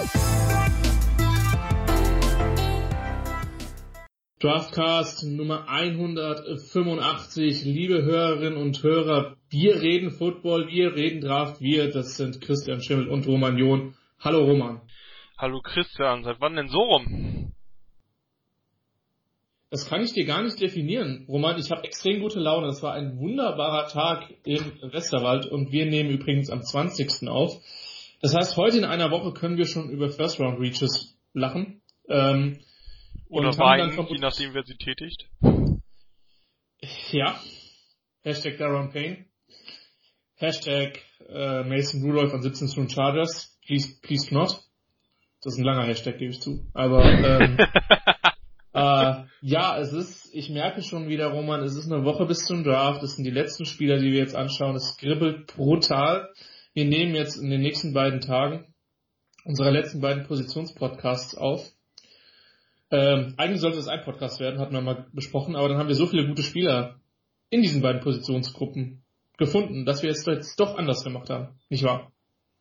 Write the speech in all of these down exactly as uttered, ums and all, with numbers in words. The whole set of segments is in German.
Draftcast Nummer hundertfünfundachtzig, liebe Hörerinnen und Hörer, wir reden Football, wir reden Draft, wir, das sind Christian Schimmel und Roman John. Hallo Roman. Hallo Christian, seit wann denn so rum? Das kann ich dir gar nicht definieren, Roman, ich habe extrem gute Laune, das war ein wunderbarer Tag im Westerwald und wir nehmen übrigens am zwanzigsten auf. Das heißt, heute in einer Woche können wir schon über First Round Reaches lachen. Ähm, Oder weinen, je nachdem, wer sie tätigt. Ja. Hashtag Daron Payne. Hashtag äh, Mason Rudolph an siebzehn Stunden Chargers. Please, please not. Das ist ein langer Hashtag, gebe ich zu. Aber ähm, äh, ja, es ist, ich merke schon wieder, Roman, es ist eine Woche bis zum Draft. Das sind die letzten Spieler, die wir jetzt anschauen. Es kribbelt brutal. Wir nehmen jetzt in den nächsten beiden Tagen unsere letzten beiden Positionspodcasts auf. Ähm, eigentlich sollte es ein Podcast werden, hatten wir mal besprochen, aber dann haben wir so viele gute Spieler in diesen beiden Positionsgruppen gefunden, dass wir es jetzt doch anders gemacht haben, nicht wahr?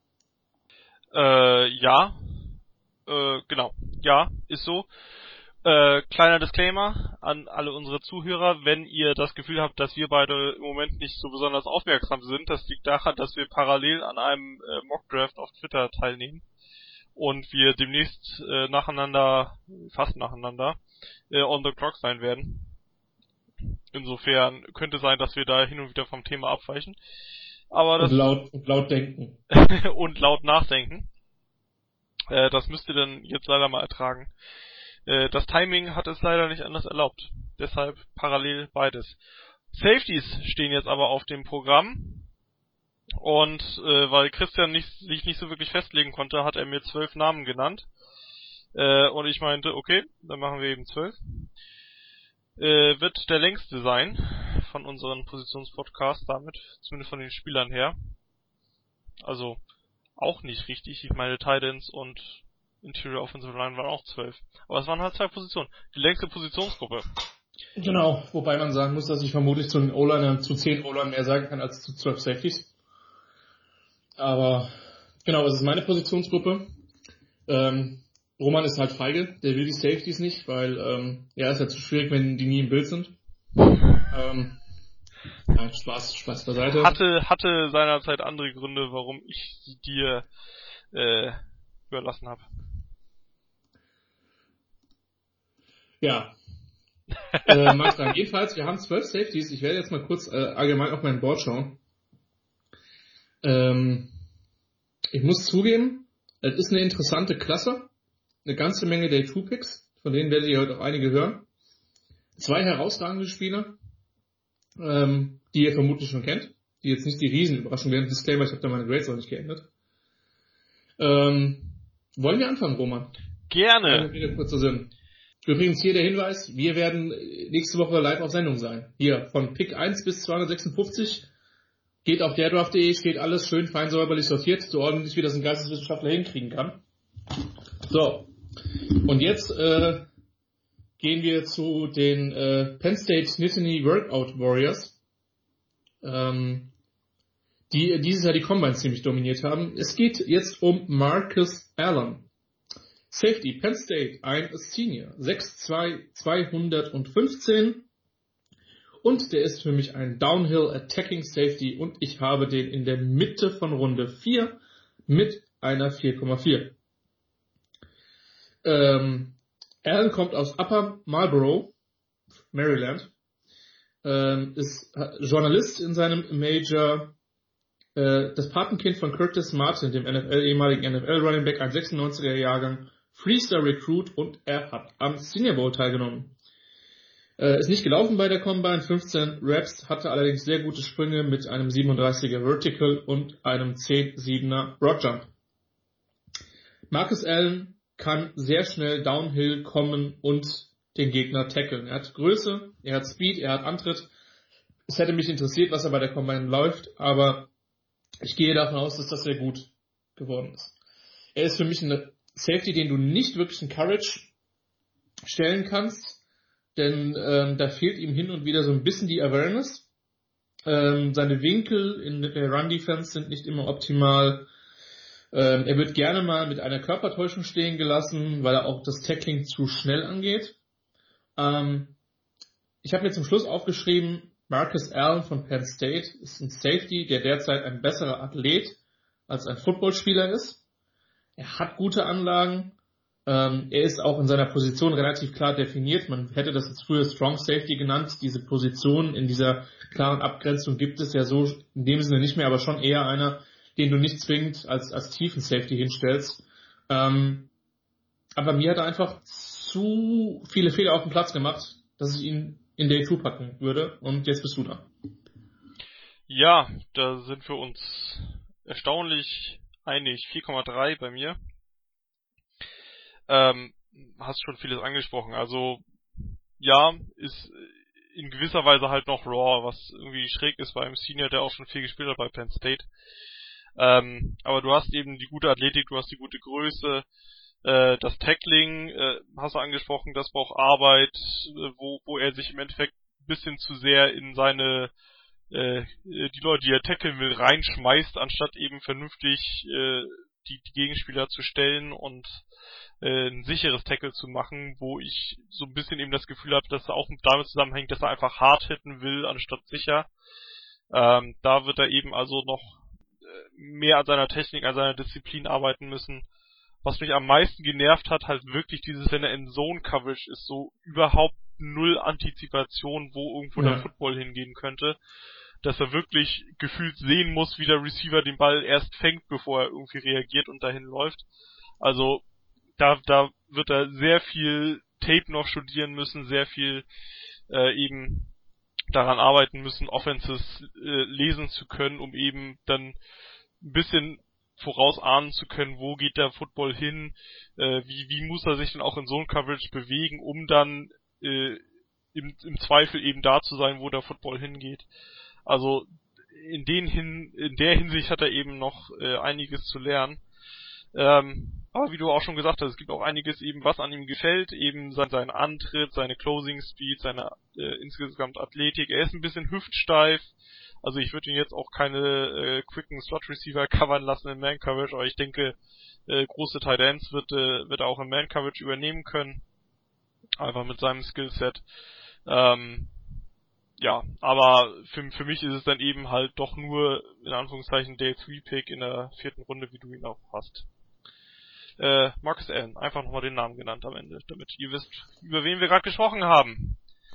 Äh, ja, äh, genau, ja, ist so. Äh, kleiner Disclaimer an alle unsere Zuhörer, wenn ihr das Gefühl habt, dass wir beide im Moment nicht so besonders aufmerksam sind, das liegt daran, dass wir parallel an einem äh, Mockdraft auf Twitter teilnehmen. Und wir demnächst äh, nacheinander, fast nacheinander, äh, on the clock sein werden. Insofern könnte sein, dass wir da hin und wieder vom Thema abweichen. Aber das und laut, und laut denken. und laut nachdenken. Äh, das müsst ihr dann jetzt leider mal ertragen. Äh, das Timing hat es leider nicht anders erlaubt. Deshalb parallel beides. Safeties stehen jetzt aber auf dem Programm. Und äh, weil Christian nicht, sich nicht so wirklich festlegen konnte, hat er mir zwölf Namen genannt. Äh, und ich meinte, okay, dann machen wir eben zwölf. Äh, wird der längste sein von unseren Positionspodcasts damit, zumindest von den Spielern her. Also auch nicht richtig. Ich meine, Titans und Interior Offensive Line waren auch zwölf. Aber es waren halt zwei Positionen. Die längste Positionsgruppe. Genau, wobei man sagen muss, dass ich vermutlich zu den O-Linern, zu zehn O-Linern mehr sagen kann als zu zwölf Safeties. Aber genau, es ist meine Positionsgruppe. Ähm, Roman ist halt feige, der will die Safeties nicht, weil ähm, ja, ist ja zu schwierig, wenn die nie im Bild sind. Ähm, ja, Spaß, Spaß beiseite. Hatte, hatte seinerzeit andere Gründe, warum ich sie dir äh, überlassen habe. Ja. äh, mag sagen. Jedenfalls, wir haben zwölf Safeties. Ich werde jetzt mal kurz äh, allgemein auf mein Board schauen. Ähm, ich muss zugeben, es ist eine interessante Klasse. Eine ganze Menge Day zwei Picks, von denen werdet ihr heute auch einige hören. Zwei herausragende Spieler, ähm, die ihr vermutlich schon kennt, die jetzt nicht die Riesenüberraschung werden. Disclaimer, ich habe da meine Grades auch nicht geändert. Ähm, wollen wir anfangen, Roman? Gerne. Wieder kurzer Sinn. Übrigens hier der Hinweis, wir werden nächste Woche live auf Sendung sein. Hier, von Pick eins bis zweihundertsechsundfünfzig. Geht auf derdraft punkt de, steht alles schön fein säuberlich sortiert, so ordentlich wie das ein Geisteswissenschaftler hinkriegen kann. So, und jetzt äh, gehen wir zu den äh, Penn State Nittany Workout Warriors, ähm, die dieses Jahr die Combine ziemlich dominiert haben. Es geht jetzt um Marcus Allen. Safety, Penn State, ein Senior, sechs zwei, zweihundertfünfzehn. Und der ist für mich ein Downhill Attacking Safety und ich habe den in der Mitte von Runde vier mit einer vier Komma vier. Ähm, Allen kommt aus Upper Marlboro, Maryland, ähm, ist Journalist in seinem Major, äh, das Patenkind von Curtis Martin, dem N F L, ehemaligen N F L Running Back, ein sechsundneunziger Jahrgang, Freestar Recruit und er hat am Senior Bowl teilgenommen. Äh, ist nicht gelaufen bei der Combine, fünfzehn Reps, hatte allerdings sehr gute Sprünge mit einem siebenunddreißiger Vertical und einem zehn siebener Broad Jump. Marcus Allen kann sehr schnell Downhill kommen und den Gegner tackeln. Er hat Größe, er hat Speed, er hat Antritt. Es hätte mich interessiert, was er bei der Combine läuft, aber ich gehe davon aus, dass das sehr gut geworden ist. Er ist für mich eine Safety, den du nicht wirklich in Courage stellen kannst, denn ähm, da fehlt ihm hin und wieder so ein bisschen die Awareness. Ähm, seine Winkel in der Run-Defense sind nicht immer optimal. Ähm, er wird gerne mal mit einer Körpertäuschung stehen gelassen, weil er auch das Tackling zu schnell angeht. Ähm, ich habe mir zum Schluss aufgeschrieben, Marcus Allen von Penn State ist ein Safety, der derzeit ein besserer Athlet als ein Footballspieler ist. Er hat gute Anlagen. Ähm, er ist auch in seiner Position relativ klar definiert. Man hätte das jetzt früher Strong Safety genannt. Diese Position in dieser klaren Abgrenzung gibt es ja so in dem Sinne nicht mehr, aber schon eher einer, den du nicht zwingend als, als tiefen Safety hinstellst. Ähm, aber mir hat er einfach zu viele Fehler auf dem Platz gemacht, dass ich ihn in Day zwei packen würde. Und jetzt bist du da. Ja, da sind wir uns erstaunlich einig. vier Komma drei bei mir. Ähm, hast schon vieles angesprochen. Also, ja, ist in gewisser Weise halt noch raw, was irgendwie schräg ist bei einem Senior, der auch schon viel gespielt hat bei Penn State. Ähm, aber du hast eben die gute Athletik, du hast die gute Größe, äh, das Tackling, äh, hast du angesprochen, das braucht Arbeit, äh, wo, wo er sich im Endeffekt ein bisschen zu sehr in seine, äh, die Leute, die er tackeln will, reinschmeißt, anstatt eben vernünftig, äh, die, die Gegenspieler zu stellen und äh, ein sicheres Tackle zu machen, wo ich so ein bisschen eben das Gefühl habe, dass er auch damit zusammenhängt, dass er einfach hart hitten will, anstatt sicher. Ähm, da wird er eben also noch mehr an seiner Technik, an seiner Disziplin arbeiten müssen. Was mich am meisten genervt hat, halt wirklich dieses, wenn er in Zone-Coverage ist, so überhaupt null Antizipation, wo irgendwo ja. der Football hingehen könnte. Dass er wirklich gefühlt sehen muss, wie der Receiver den Ball erst fängt, bevor er irgendwie reagiert und dahin läuft. Also, da, da wird er sehr viel Tape noch studieren müssen, sehr viel äh, eben daran arbeiten müssen, Offenses äh, lesen zu können, um eben dann ein bisschen vorausahnen zu können, wo geht der Football hin, äh, wie, wie muss er sich denn auch in Zone Coverage bewegen, um dann äh, im, im Zweifel eben da zu sein, wo der Football hingeht. Also in den hin, in der Hinsicht hat er eben noch äh, einiges zu lernen. Ähm, aber wie du auch schon gesagt hast, es gibt auch einiges eben, was an ihm gefällt, eben sein, sein Antritt, seine Closing Speed, seine äh, insgesamt Athletik. Er ist ein bisschen hüftsteif, also ich würde ihn jetzt auch keine äh, quicken Slot Receiver covern lassen in Man Coverage, aber ich denke, äh, große Tight Ends wird, äh, wird er auch in Man Coverage übernehmen können, einfach mit seinem Skillset. Ähm, ja, aber für, für mich ist es dann eben halt doch nur, in Anführungszeichen, Day drei Pick in der vierten Runde, wie du ihn auch hast. Äh, Marcus Allen, einfach nochmal den Namen genannt am Ende, damit ihr wisst, über wen wir gerade gesprochen haben.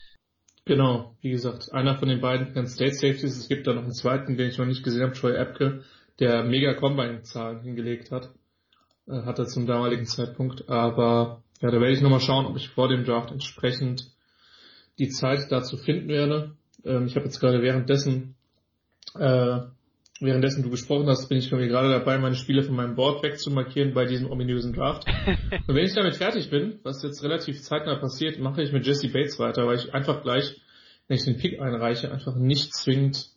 Genau, wie gesagt, einer von den beiden Penn State Safeties. Es gibt da noch einen zweiten, den ich noch nicht gesehen habe, Troy Apke, der mega Combine-Zahlen hingelegt hat. Äh, hat er zum damaligen Zeitpunkt. Aber ja, da werde ich nochmal schauen, ob ich vor dem Draft entsprechend die Zeit dazu finden werde. Ähm, ich habe jetzt gerade währenddessen äh, Währenddessen du gesprochen hast, bin ich mir gerade dabei, meine Spiele von meinem Board wegzumarkieren bei diesem ominösen Draft. Und wenn ich damit fertig bin, was jetzt relativ zeitnah passiert, mache ich mit Jesse Bates weiter, weil ich einfach gleich, wenn ich den Pick einreiche, einfach nicht zwingend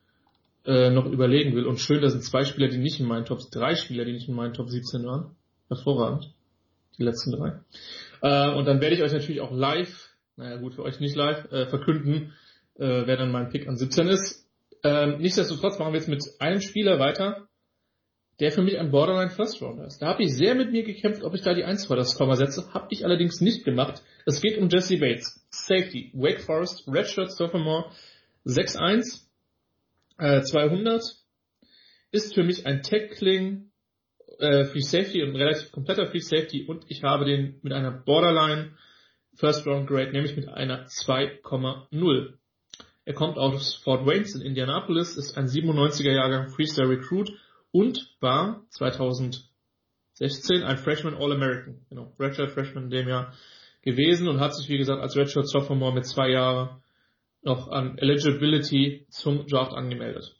äh, noch überlegen will. Und schön, da sind zwei Spieler, die nicht in meinen Top, drei Spieler, die nicht in meinen Top siebzehn waren. Hervorragend. Die letzten drei. Äh, und dann werde ich euch natürlich auch live, naja gut, für euch nicht live, äh, verkünden, äh, wer dann mein Pick an siebzehn ist. Ähm, nichtsdestotrotz machen wir jetzt mit einem Spieler weiter, der für mich ein Borderline First Rounder ist. Da habe ich sehr mit mir gekämpft, ob ich da die eins vor das Komma setze. Habe ich allerdings nicht gemacht. Es geht um Jesse Bates. Safety. Wake Forest. Redshirt Sophomore. sechs eins. Äh, zweihundert. Ist für mich ein Tackling äh, Free Safety, ein relativ kompletter Free Safety. Und ich habe den mit einer Borderline First Round Grade, nämlich mit einer zwei Komma null. Er kommt aus Fort Wayne in Indianapolis, ist ein siebenundneunziger Jahrgang Freestyle Recruit und war zweitausendsechzehn ein Freshman All-American, genau, Redshirt Freshman in dem Jahr gewesen und hat sich, wie gesagt, als Redshirt Sophomore mit zwei Jahren noch an Eligibility zum Draft angemeldet.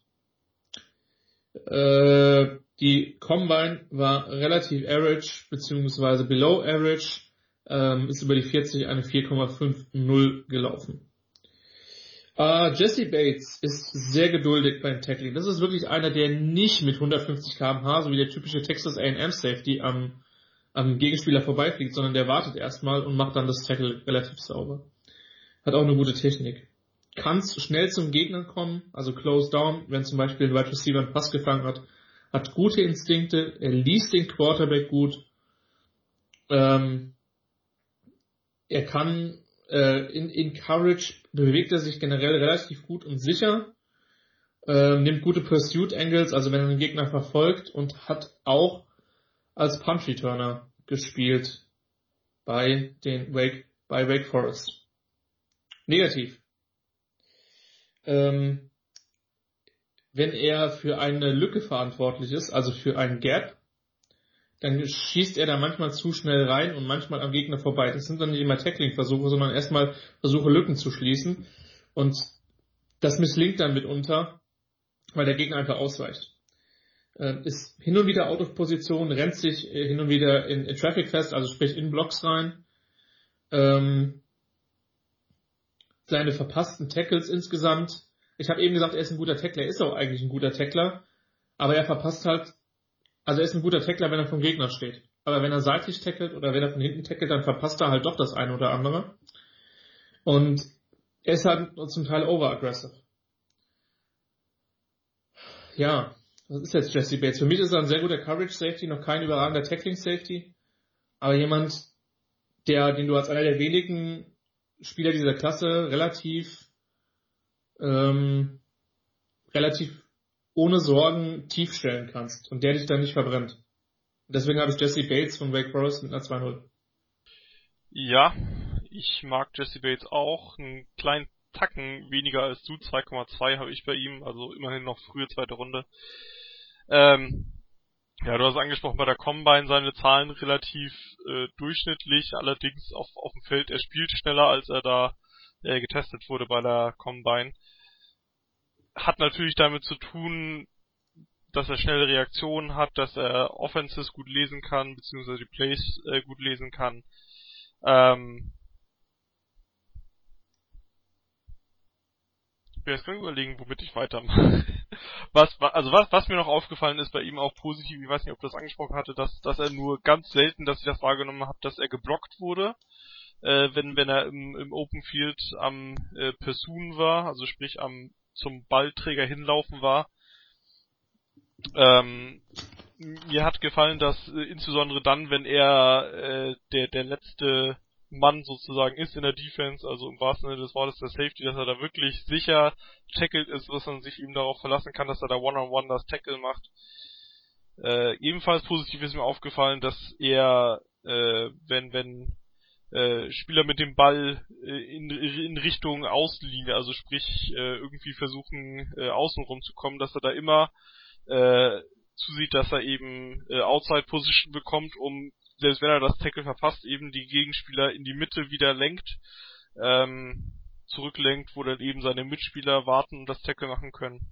Äh, die Combine war relativ average, beziehungsweise below average, ähm, ist über die vierzig eine vier Komma fünf null gelaufen. Uh, Jesse Bates ist sehr geduldig beim Tackling. Das ist wirklich einer, der nicht mit hundertfünfzig Kilometer pro Stunde, so wie der typische Texas A and M Safety am, am Gegenspieler vorbeifliegt, sondern der wartet erstmal und macht dann das Tackle relativ sauber. Hat auch eine gute Technik. Kann schnell zum Gegner kommen, also close down, wenn zum Beispiel ein Wide Receiver einen Pass gefangen hat, hat gute Instinkte, er liest den Quarterback gut, ähm, er kann äh, in, in Coverage bewegt er sich generell relativ gut und sicher, äh, nimmt gute Pursuit Angles, also wenn er den Gegner verfolgt, und hat auch als Punt Returner gespielt bei den Wake, bei Wake Forest. Negativ. Ähm, wenn er für eine Lücke verantwortlich ist, also für einen Gap, dann schießt er da manchmal zu schnell rein und manchmal am Gegner vorbei. Das sind dann nicht immer Tackling-Versuche, sondern erstmal Versuche, Lücken zu schließen. Und das misslingt dann mitunter, weil der Gegner einfach ausweicht. Äh, ist hin und wieder out of Position, rennt sich äh, hin und wieder in, in Traffic fest, also sprich in Blocks rein. Ähm, seine verpassten Tackles insgesamt. Ich habe eben gesagt, er ist ein guter Tackler, er ist auch eigentlich ein guter Tackler, aber er verpasst halt, also er ist ein guter Tackler, wenn er vom Gegner steht. Aber wenn er seitlich tackelt oder wenn er von hinten tackelt, dann verpasst er halt doch das eine oder andere. Und er ist halt zum Teil overaggressive. Ja, was ist jetzt Jessie Bates? Für mich ist er ein sehr guter Coverage Safety, noch kein überragender Tackling Safety, aber jemand, der, den du als einer der wenigen Spieler dieser Klasse relativ ähm, relativ ohne Sorgen tief stellen kannst und der dich dann nicht verbrennt. Deswegen habe ich Jessie Bates von Wake Forest mit einer zwei null. Ja, ich mag Jessie Bates auch. Einen kleinen Tacken weniger als du, zwei Komma zwei habe ich bei ihm, also immerhin noch frühe zweite Runde. Ähm, ja, du hast angesprochen, bei der Combine seine Zahlen relativ äh, durchschnittlich, allerdings auf, auf dem Feld, er spielt schneller, als er da äh, getestet wurde bei der Combine. Hat natürlich damit zu tun, dass er schnelle Reaktionen hat, dass er Offenses gut lesen kann, beziehungsweise die Plays äh, gut lesen kann. Ähm, ich will jetzt gerade überlegen, womit ich weitermache. Was, also was, was mir noch aufgefallen ist bei ihm auch positiv, ich weiß nicht, ob das angesprochen hatte, dass, dass er nur ganz selten, dass ich das wahrgenommen habe, dass er geblockt wurde, äh, wenn, wenn er im, im Open Field am äh, Pursuen war, also sprich am zum Ballträger hinlaufen war. Ähm, mir hat gefallen, dass äh, insbesondere dann, wenn er äh, der der letzte Mann sozusagen ist in der Defense, also im wahrsten Sinne des Wortes der Safety, dass er da wirklich sicher tackled ist, dass man sich ihm darauf verlassen kann, dass er da One-on-One das Tackle macht. Äh, ebenfalls positiv ist mir aufgefallen, dass er, äh, wenn wenn äh, Spieler mit dem Ball äh, in, in Richtung Außenlinie, also sprich äh, irgendwie versuchen äh, außenrum zu kommen, dass er da immer äh, zusieht, dass er eben äh, Outside Position bekommt, um, selbst wenn er das Tackle verpasst, eben die Gegenspieler in die Mitte wieder lenkt, ähm, zurücklenkt, wo dann eben seine Mitspieler warten und das Tackle machen können.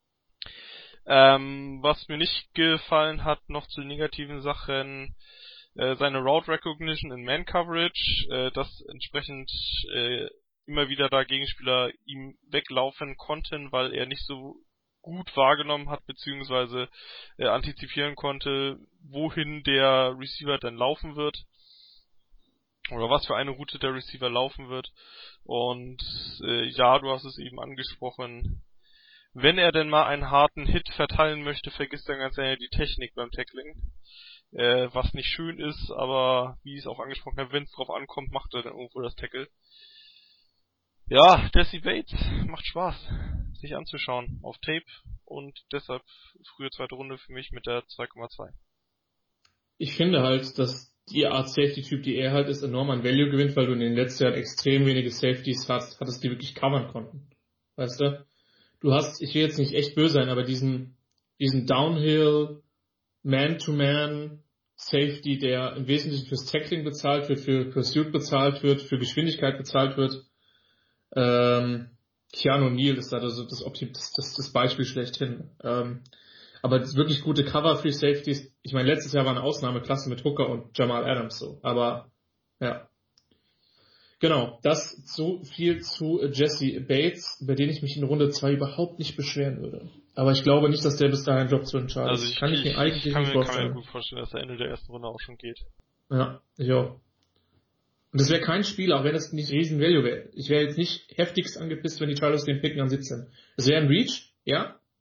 Ähm, was mir nicht gefallen hat, noch zu negativen Sachen, äh, seine Route Recognition in Man Coverage, äh, dass entsprechend äh, immer wieder da Gegenspieler ihm weglaufen konnten, weil er nicht so gut wahrgenommen hat, beziehungsweise äh, antizipieren konnte, wohin der Receiver dann laufen wird. Oder was für eine Route der Receiver laufen wird. Und äh, ja, du hast es eben angesprochen, wenn er denn mal einen harten Hit verteilen möchte, vergisst er ganz gerne die Technik beim Tackling. Äh, was nicht schön ist, aber wie ich es auch angesprochen habe, wenn es drauf ankommt, macht er dann irgendwo das Tackle. Ja, Jessie Bates macht Spaß, sich anzuschauen auf Tape und deshalb frühe zweite Runde für mich mit der zwei Komma zwei. Ich finde halt, dass die Art Safety-Typ, die er halt ist, enorm an Value gewinnt, weil du in den letzten Jahren extrem wenige Safeties hast, hattest, die wirklich covern konnten. Weißt du? Du hast, ich will jetzt nicht echt böse sein, aber diesen, diesen Downhill, Man-to-Man Safety, der im Wesentlichen fürs Tackling bezahlt wird, für Pursuit bezahlt wird, für Geschwindigkeit bezahlt wird, ähm, Keanu Neal ist da das, das, das, das, das Beispiel schlechthin. Ähm, aber das wirklich gute Cover-Free Safeties, ich meine, letztes Jahr war eine Ausnahmeklasse mit Hooker und Jamal Adams so, aber ja. Genau, das so viel zu Jessie Bates, über den ich mich in Runde zwei überhaupt nicht beschweren würde. Aber ich glaube nicht, dass der bis dahin Job zu entscheiden ist. Also ich, kann ich, ich mir eigentlich ich kann nicht mir, vorstellen. kann mir gut vorstellen, dass der Ende der ersten Runde auch schon geht. Ja, ich auch. Und das wäre kein Spiel, auch wenn das nicht riesen Value wäre. Ich wäre jetzt nicht heftigst angepisst, wenn die Chargers den picken an siebzehn. Es wäre ein Reach, ja.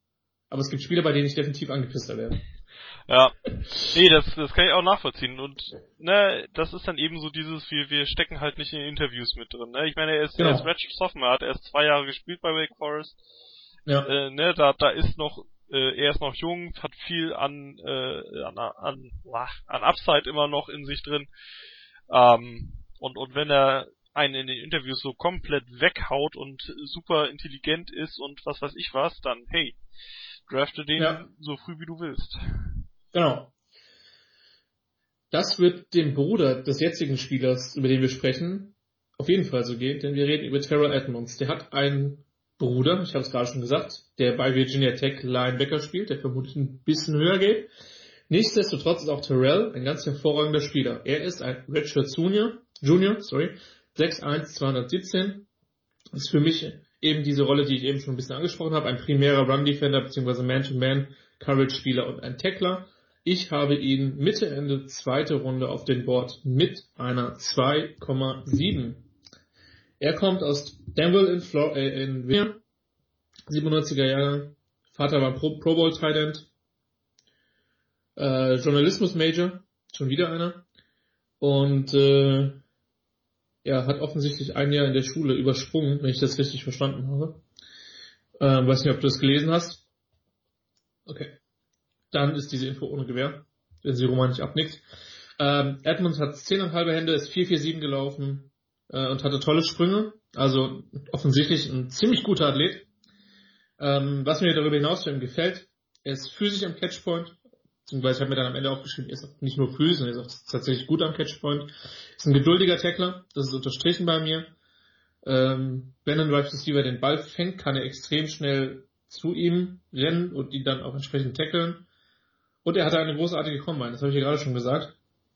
Aber es gibt Spieler, bei denen ich definitiv angepisster werde. Ja. Nee, das, das kann ich auch nachvollziehen. Und, ne, das ist dann eben so dieses, wir, wir stecken halt nicht in Interviews mit drin, ne. Ich meine, er ist, genau. er ist Redshirt Sophomore, hat erst zwei Jahre gespielt bei Wake Forest. Ja. Äh, ne, da, da ist noch, äh, er ist noch jung, hat viel an, äh, an, an, an Upside immer noch in sich drin. Ähm, und, und wenn er einen in den Interviews so komplett weghaut und super intelligent ist und was weiß ich was, dann, hey, drafte den ja. so früh wie du willst. Genau. Das wird dem Bruder des jetzigen Spielers, über den wir sprechen, auf jeden Fall so gehen, denn wir reden über Terrell Edmonds. Der hat einen Bruder, ich habe es gerade schon gesagt, der bei Virginia Tech Linebacker spielt, der vermutlich ein bisschen höher geht. Nichtsdestotrotz ist auch Terrell ein ganz hervorragender Spieler. Er ist ein Redshirt Junior, Junior, sorry, sechs eins, zweihundertsiebzehn. Das ist für mich eben diese Rolle, die ich eben schon ein bisschen angesprochen habe, ein primärer Run-Defender bzw. Man-to-Man-Coverage-Spieler und ein Tackler. Ich habe ihn Mitte, Ende zweite Runde auf den Board mit einer zwei Komma sieben. Er kommt aus Danville in, Flor- äh, in Virginia, siebenundneunziger Jahre, Vater war Pro, Pro Bowl Tight End, äh, Journalismus-Major, schon wieder einer, und äh, er hat offensichtlich ein Jahr in der Schule übersprungen, wenn ich das richtig verstanden habe. Ähm, weiß nicht, ob du das gelesen hast. Okay. Dann ist diese Info ohne Gewähr, wenn sie Roman nicht abnickt. Ähm, Edmonds hat zehn Komma fünf Hände, ist vier vier sieben gelaufen äh, und hatte tolle Sprünge. Also offensichtlich ein ziemlich guter Athlet. Ähm, was mir darüber hinaus für ihn gefällt, er ist physisch am Catchpoint. Beziehungsweise ich habe mir dann am Ende aufgeschrieben, er ist nicht nur physisch, sondern er ist auch tatsächlich gut am Catchpoint. Ist ein geduldiger Tackler, das ist unterstrichen bei mir. Ähm, wenn ein Wide Receiver den Ball fängt, kann er extrem schnell zu ihm rennen und ihn dann auch entsprechend tackeln. Und er hatte eine großartige Combine, das habe ich ja gerade schon gesagt.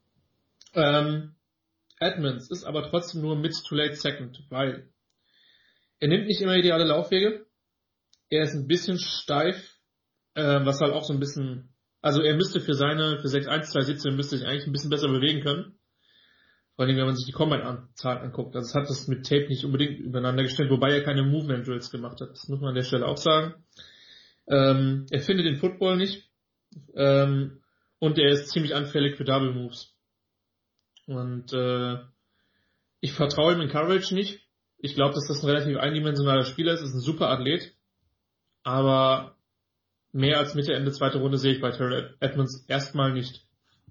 Ähm, Edmonds ist aber trotzdem nur mid to late second, weil er nimmt nicht immer ideale Laufwege. Er ist ein bisschen steif, äh, was halt auch so ein bisschen, also er müsste für seine, für sechs eins, zwei siebzehn müsste sich eigentlich ein bisschen besser bewegen können. Vor allem, wenn man sich die Combine-Zahl anguckt. Also es hat das mit Tape nicht unbedingt übereinander gestellt, wobei er keine Movement Drills gemacht hat. Das muss man an der Stelle auch sagen. Ähm, er findet den Football nicht. Ähm, und er ist ziemlich anfällig für Double Moves. Und äh, ich vertraue ihm in Coverage nicht. Ich glaube, dass das ein relativ eindimensionaler Spieler ist. Ist ein super Athlet. Aber mehr als Mitte, Ende zweite Runde sehe ich bei Terrell Edmonds erstmal nicht.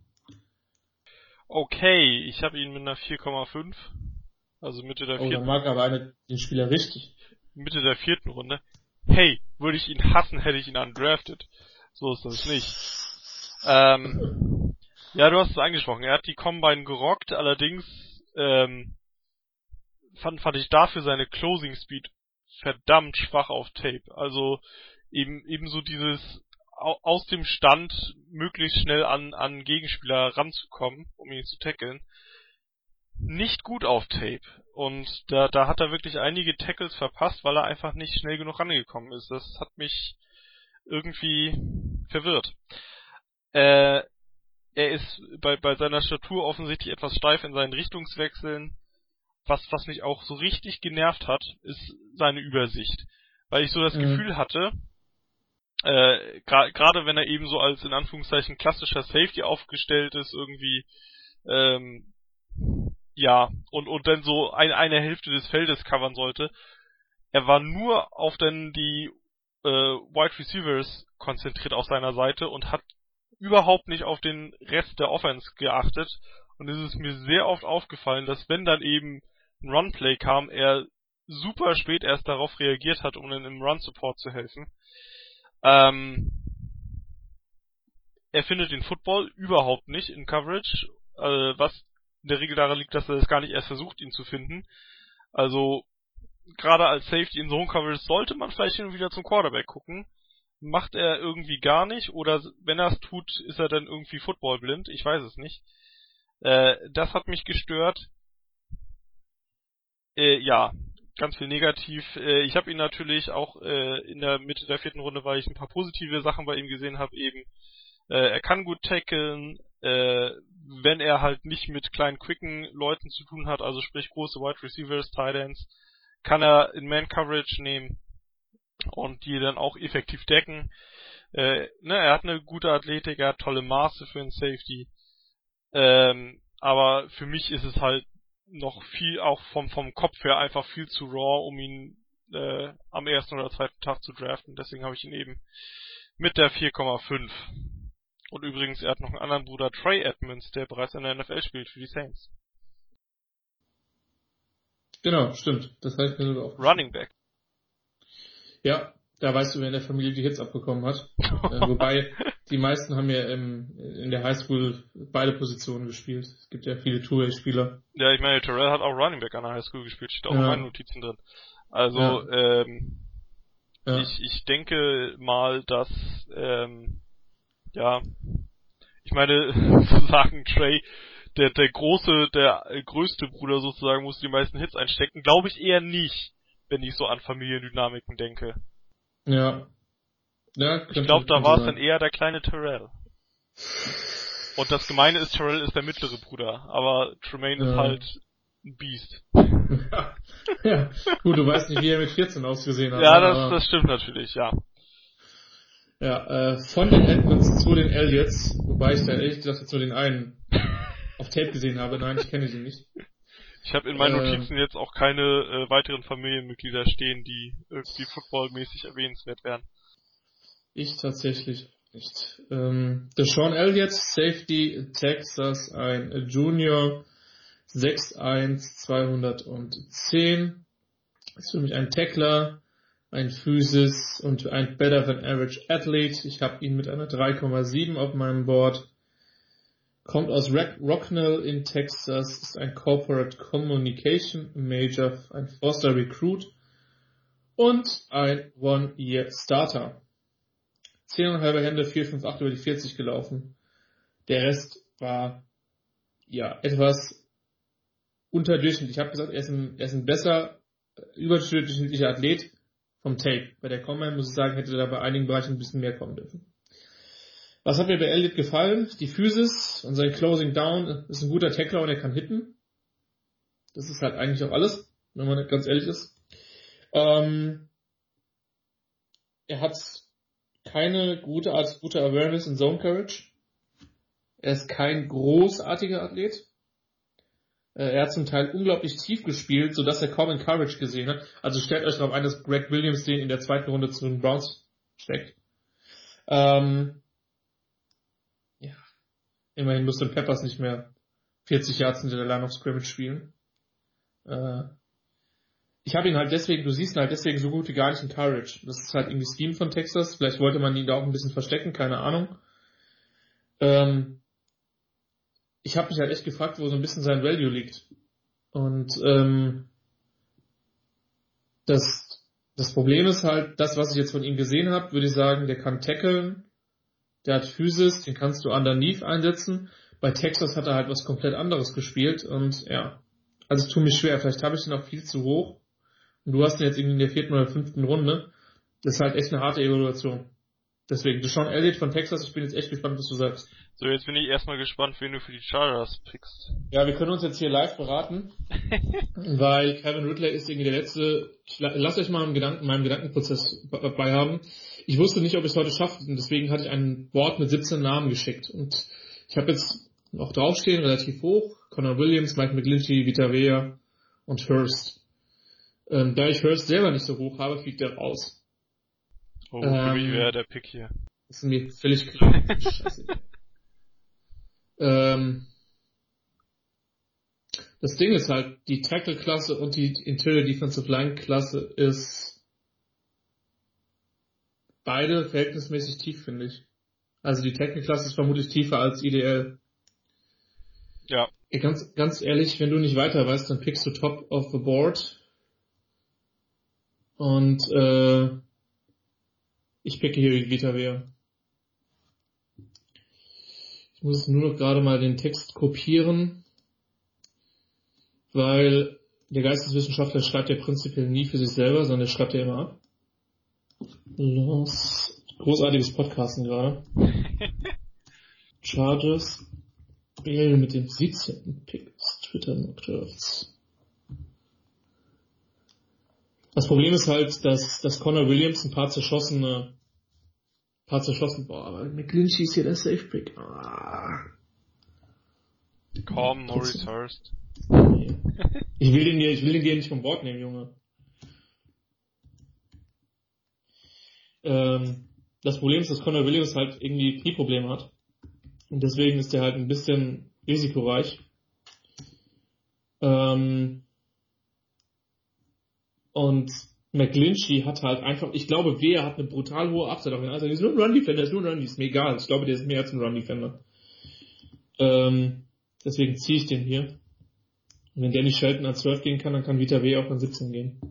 Okay, ich habe ihn mit einer vier Komma fünf. Also Mitte der vierten. Oh, dann mag aber einer den Spieler richtig. Mitte der vierten Runde. Hey, würde ich ihn hassen, hätte ich ihn undrafted. So ist das nicht. Ähm, ja, du hast es angesprochen. Er hat die Combine gerockt, allerdings ähm, fand, fand ich dafür seine Closing Speed verdammt schwach auf Tape. Also eben ebenso dieses aus dem Stand möglichst schnell an an Gegenspieler ranzukommen, um ihn zu tackeln. Nicht gut auf Tape. Und da da hat er wirklich einige Tackles verpasst, weil er einfach nicht schnell genug rangekommen ist. Das hat mich irgendwie verwirrt. Äh, er ist bei bei seiner Statur offensichtlich etwas steif in seinen Richtungswechseln. Was was mich auch so richtig genervt hat, ist seine Übersicht. Weil ich so das mhm. Gefühl hatte, äh, gerade gra- wenn er eben so als in Anführungszeichen klassischer Safety aufgestellt ist, irgendwie, ähm, ja, und und dann so ein, eine Hälfte des Feldes covern sollte, er war nur auf dann die äh, Wide Receivers konzentriert auf seiner Seite und hat überhaupt nicht auf den Rest der Offense geachtet. Und es ist mir sehr oft aufgefallen, dass wenn dann eben ein Run-Play kam, er super spät erst darauf reagiert hat, um dann im Run-Support zu helfen. Ähm, er findet den Football überhaupt nicht in Coverage, äh, was in der Regel daran liegt, dass er es gar nicht erst versucht, ihn zu finden. Also, gerade als Safety in Zone Coverage sollte man vielleicht hin und wieder zum Quarterback gucken. Macht er irgendwie gar nicht, oder wenn er es tut, ist er dann irgendwie footballblind, ich weiß es nicht. Äh, das hat mich gestört. Äh, ja, ganz viel negativ. Äh, ich habe ihn natürlich auch äh, in der Mitte der vierten Runde, weil ich ein paar positive Sachen bei ihm gesehen habe, eben äh, er kann gut tackeln, äh, wenn er halt nicht mit kleinen, quicken Leuten zu tun hat, also sprich große Wide Receivers, Tight Ends, kann er in Man-Coverage nehmen. und die dann auch effektiv decken. Äh, ne, er hat eine gute Athletik, er hat tolle Maße für einen Safety. Ähm, aber für mich ist es halt noch viel, auch vom, vom Kopf her einfach viel zu raw, um ihn äh, am ersten oder zweiten Tag zu draften. Deswegen habe ich ihn eben mit der vier Komma fünf. Und übrigens, er hat noch einen anderen Bruder, Trey Edmonds, der bereits in der N F L spielt für die Saints. Genau, stimmt. Das heißt, mir auch. Running Back. Ja, da weißt du, wer in der Familie die Hits abbekommen hat. äh, wobei, die meisten haben ja im, in der Highschool beide Positionen gespielt. Es gibt ja viele Two-Way-Spieler. Ja, ich meine, Terrell hat auch Running Back an der Highschool gespielt, steht auch ja. in meinen Notizen drin. Also, ja. ähm, ja. ich, ich denke mal, dass, ähm, ja, ich meine, zu sagen, Trey, der, der große, der größte Bruder sozusagen, muss die meisten Hits einstecken, glaube ich eher nicht, wenn ich so an Familiendynamiken denke. Ja. Ja, ich glaube, da war es dann eher der kleine Terrell. Und das Gemeine ist, Terrell ist der mittlere Bruder, aber Tremaine ja. ist halt ein Biest. Ja. ja, gut, du weißt nicht, wie er mit vierzehn ausgesehen hat. Ja, das, aber... das stimmt natürlich, ja. Ja, äh, von den Edmonds zu den Elliots, wobei ich da ehrlich gesagt jetzt nur den einen auf Tape gesehen habe. Nein, ich kenne sie nicht. Ich habe in meinen äh, Notizen jetzt auch keine äh, weiteren Familienmitglieder stehen, die irgendwie footballmäßig erwähnenswert wären. Ich tatsächlich nicht. Ähm, Deshaun Elliott, Safety, Texas, ein Junior, sechs eins, zweihundertzehn. Ist für mich ein Tackler, ein Physis und ein Better Than Average Athlete. Ich habe ihn mit einer drei Komma sieben auf meinem Board. Kommt aus Rocknell in Texas, ist ein Corporate Communication Major, ein Foster Recruit und ein One-Year Starter. zehn Komma fünf Hände, vier Komma acht über die vierzig gelaufen. Der Rest war ja etwas unterdurchschnittlich. Ich habe gesagt, er ist ein, er ist ein besser überdurchschnittlicher Athlet vom Tape. Bei der Combine, muss ich sagen, hätte er da bei einigen Bereichen ein bisschen mehr kommen dürfen. Was hat mir bei Elliott gefallen? Die Physis und sein Closing Down ist ein guter Tackler und er kann hitten. Das ist halt eigentlich auch alles, wenn man ganz ehrlich ist. Ähm, er hat keine gute Art, gute Awareness in Zone Coverage. Er ist kein großartiger Athlet. Er hat zum Teil unglaublich tief gespielt, sodass er kaum in Coverage gesehen hat. Also stellt euch darauf ein, dass Greg Williams den in der zweiten Runde zu den Browns steckt. Ähm, ja. Immerhin muss den Peppers nicht mehr vierzig Yards hinter der Line of Scrimmage spielen. Äh, ich habe ihn halt deswegen, du siehst ihn halt deswegen so gut wie gar nicht in Coverage. Das ist halt irgendwie Scheme von Texas. Vielleicht wollte man ihn da auch ein bisschen verstecken, keine Ahnung. Ähm, ich habe mich halt echt gefragt, wo so ein bisschen sein Value liegt. Und ähm, das, das Problem ist halt, das, was ich jetzt von ihm gesehen habe, würde ich sagen, der kann tackeln, der hat Physis, den kannst du underneath einsetzen. Bei Texas hat er halt was komplett anderes gespielt und ja, also es tut mir schwer. Vielleicht habe ich den auch viel zu hoch und du hast ihn jetzt irgendwie in der vierten oder fünften Runde. Das ist halt echt eine harte Evaluation. Deswegen, Deshaun Elliott von Texas, ich bin jetzt echt gespannt, was du sagst. So, jetzt bin ich erstmal gespannt, wen du für die Chargers pickst. Ja, wir können uns jetzt hier live beraten, weil Kevin Ridley ist irgendwie der letzte, ich lasse euch mal einen Gedanken, meinen Gedankenprozess dabei haben. Ich wusste nicht, ob ich es heute schaffe, und deswegen hatte ich ein Board mit siebzehn Namen geschickt. Und ich habe jetzt noch draufstehen, relativ hoch, Connor Williams, Mike McGlinchey, Vita Vea und Hurst. Ähm, da ich Hurst selber nicht so hoch habe, fliegt er raus. Oh, für ähm, mich wäre der Pick hier. Das ist mir völlig klar. Scheiße. ähm, das Ding ist halt, die Tackle-Klasse und die Interior Defensive Line-Klasse ist beide verhältnismäßig tief, finde ich. Also die Tackle-Klasse ist vermutlich tiefer als I D L. Ja. Ganz, ganz ehrlich, wenn du nicht weiter weißt, dann pickst du top of the board. Und äh, ich picke hier Vita Vea. Ich muss nur noch gerade mal den Text kopieren, weil der Geisteswissenschaftler schreibt ja prinzipiell nie für sich selber, sondern er schreibt ja immer ab. Los. Großartiges Podcasten gerade. Chargers wählen mit dem siebzehnten Pick des Twitter Mock Drafts. Das Problem ist halt, dass, dass Connor Williams ein paar zerschossene, paar zerschossen, boah, aber McGlinchey ist hier der Safe Pick. Ah. Komm, Maurice Hurst. Ich will den hier, ich will den hier nicht vom Bord nehmen, Junge. Ähm, das Problem ist, dass Connor Williams halt irgendwie Knieprobleme hat. Und deswegen ist der halt ein bisschen risikoreich. Ähm, und McGlinchey hat halt einfach, ich glaube, Wehr hat eine brutal hohe Upside auf ihn. Also, der ist nur ein Run-Defender, der ist nur ein Run, ist mir egal. Ich glaube, der ist mehr als ein Run-Defender. Ähm, deswegen ziehe ich den hier. Und wenn Danny Shelton an zwölf gehen kann, dann kann Vita Wehr auch an siebzehn gehen.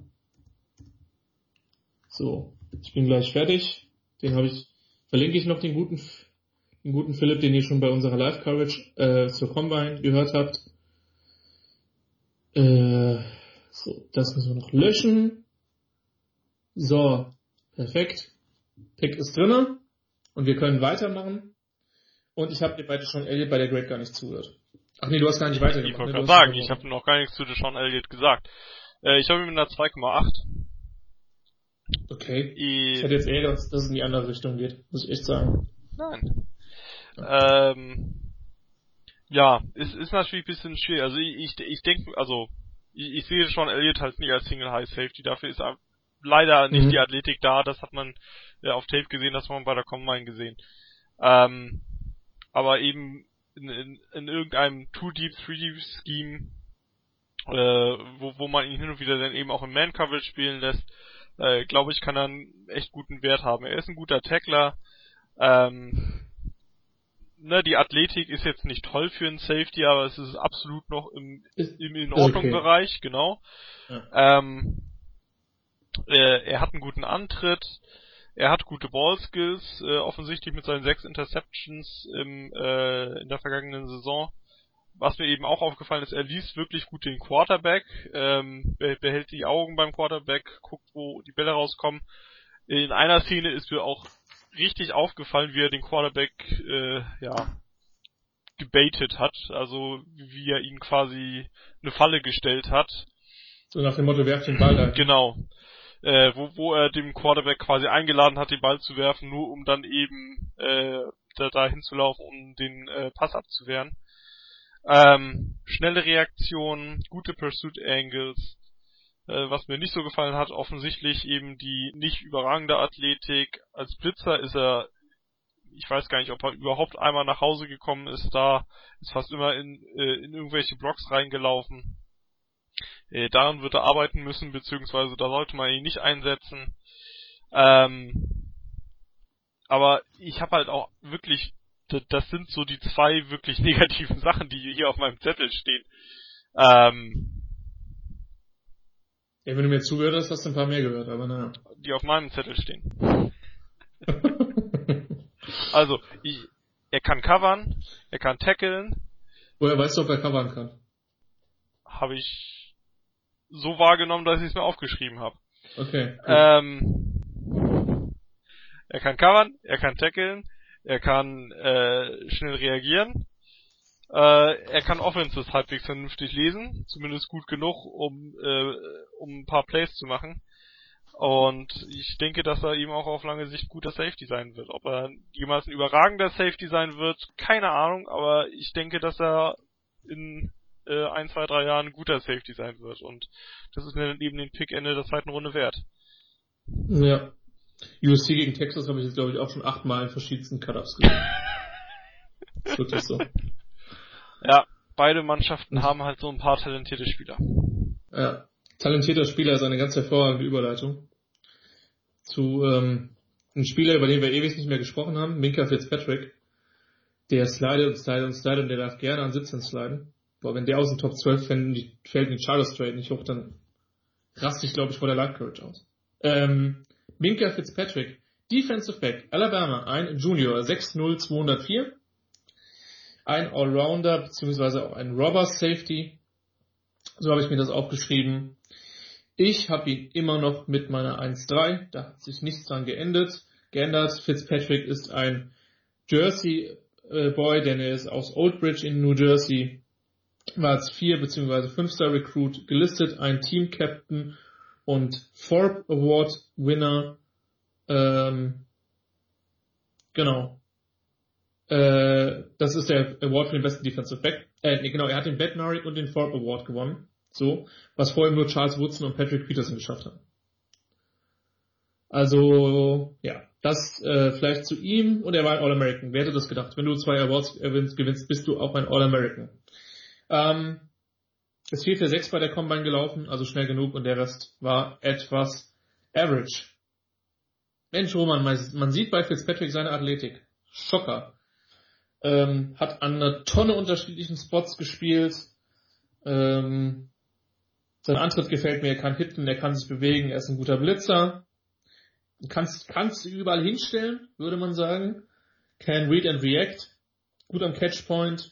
So, ich bin gleich fertig. Den habe ich, verlinke ich noch den guten, den guten Philipp, den ihr schon bei unserer Live-Coverage äh, zur Combine gehört habt. Äh, so, das müssen wir noch löschen. So, perfekt. Pick ist drinne und wir können weitermachen. Und ich habe dir beide schon Elliott bei der Grade gar nicht zugehört. Ach nee, du hast gar nicht weitergemacht. Ich wollte ne? gerade sagen, ich habe noch gar nichts zu Deshaun Elliott gesagt. Äh, ich habe ihm mit einer zwei Komma acht. Okay. I- Ich hätte jetzt eher gedacht, dass es in die andere Richtung geht, muss ich echt sagen. Nein. Ja. Ähm, ja, es ist natürlich ein bisschen schwierig. Also ich, ich, ich denke, also ich, ich sehe schon Elliott halt nicht als Single High Safety. Dafür ist leider nicht Mhm. die Athletik da. Das hat man ja auf Tape gesehen, das hat man bei der Combine gesehen. Ähm, aber eben in, in, in irgendeinem Two-Deep, Three-Deep-Scheme, äh, wo, wo man ihn hin und wieder dann eben auch im Man-Coverage spielen lässt, äh, glaube ich, kann er einen echt guten Wert haben. Er ist ein guter Tackler. Ähm, ne, die Athletik ist jetzt nicht toll für einen Safety, aber es ist absolut noch im, im in Ordnung okay. Bereich, genau. Ja. Ähm, äh, er hat einen guten Antritt. Er hat gute Ballskills, äh, offensichtlich mit seinen sechs Interceptions im, äh, in der vergangenen Saison. Was mir eben auch aufgefallen ist, er liest wirklich gut den Quarterback, ähm, behält die Augen beim Quarterback, guckt, wo die Bälle rauskommen. In einer Szene ist mir auch richtig aufgefallen, wie er den Quarterback, äh, ja, gebaitet hat, also wie er ihn quasi eine Falle gestellt hat. So nach dem Motto, werft den Ball da. Genau. Äh, wo, wo er dem Quarterback quasi eingeladen hat, den Ball zu werfen, nur um dann eben äh, da, da hinzulaufen, um den äh, Pass abzuwehren. Ähm, schnelle Reaktionen, gute Pursuit Angles. Äh, was mir nicht so gefallen hat, offensichtlich eben die nicht überragende Athletik. Als Blitzer ist er, ich weiß gar nicht, ob er überhaupt einmal nach Hause gekommen ist, da ist fast immer in, äh, in irgendwelche Blocks reingelaufen. Äh, daran wird er arbeiten müssen, beziehungsweise da sollte man ihn nicht einsetzen. Ähm, aber ich habe halt auch wirklich, das sind so die zwei wirklich negativen Sachen, die hier auf meinem Zettel stehen. Ähm, ja, wenn du mir zugehört hast, hast du ein paar mehr gehört, aber naja. Die auf meinem Zettel stehen. Also, ich, er kann covern, er kann tackeln. Woher weißt du, ob er covern kann? Habe ich so wahrgenommen, dass ich es mir aufgeschrieben habe. Okay. Gut. Ähm, er kann covern, er kann tackeln, er kann äh, schnell reagieren. Äh, er kann Offenses halbwegs vernünftig lesen, zumindest gut genug, um äh, um ein paar Plays zu machen. Und ich denke, dass er eben auch auf lange Sicht guter Safety sein wird. Ob er jemals ein überragender Safety sein wird, keine Ahnung, aber ich denke, dass er in äh, ein, zwei, drei Jahren ein guter Safety sein wird. Und das ist mir dann eben den Pick Ende der zweiten Runde wert. Ja. U S C gegen Texas habe ich jetzt, glaube ich, auch schon achtmal in verschiedensten Cut-Ups gesehen. Das ist wirklich so. Ja, beide Mannschaften haben halt so ein paar talentierte Spieler. Ja. Talentierter Spieler ist eine ganz hervorragende Überleitung zu ähm, einem Spieler, über den wir ewig nicht mehr gesprochen haben, Minkah Fitzpatrick. Der slidet und slidet und slidet und der darf gerne an siebzehn sliden. Boah, wenn der aus dem Top zwölf fällt und die fällt in die Chargers Trade nicht hoch, dann raste ich, glaube ich, vor der Live Coverage aus. Ähm, Minkah Fitzpatrick, Defensive Back, Alabama, ein Junior, sechs null zweihundertvier. Ein Allrounder, beziehungsweise auch ein Robber Safety. So habe ich mir das aufgeschrieben. Ich habe ihn immer noch mit meiner eins drei. Da hat sich nichts dran geändert. geändert. Fitzpatrick ist ein Jersey äh, Boy, denn er ist aus Old Bridge in New Jersey. War als vier bzw. fünf Star Recruit gelistet. Ein Team Captain und Forbes Award Winner, ähm, genau. Äh, das ist der Award für den besten Defensive Back. Äh, nee, genau, er hat den Bednarik und den Forbes Award gewonnen. So, was vorher nur Charles Woodson und Patrick Peterson geschafft haben. Also, ja, das äh, vielleicht zu ihm, und er war ein All-American. Wer hätte das gedacht? Wenn du zwei Awards gewinnst, bist du auch ein All-American. Ähm, ist vier vier sechs bei der Combine gelaufen, also schnell genug, und der Rest war etwas average. Mensch, Roman, man sieht bei Fitzpatrick seine Athletik. Schocker. Ähm, hat an einer Tonne unterschiedlichen Spots gespielt. Ähm, sein Antritt gefällt mir, er kann hitten, er kann sich bewegen, er ist ein guter Blitzer. Kannst, kannst du überall hinstellen, würde man sagen. Can read and react. Gut am Catchpoint.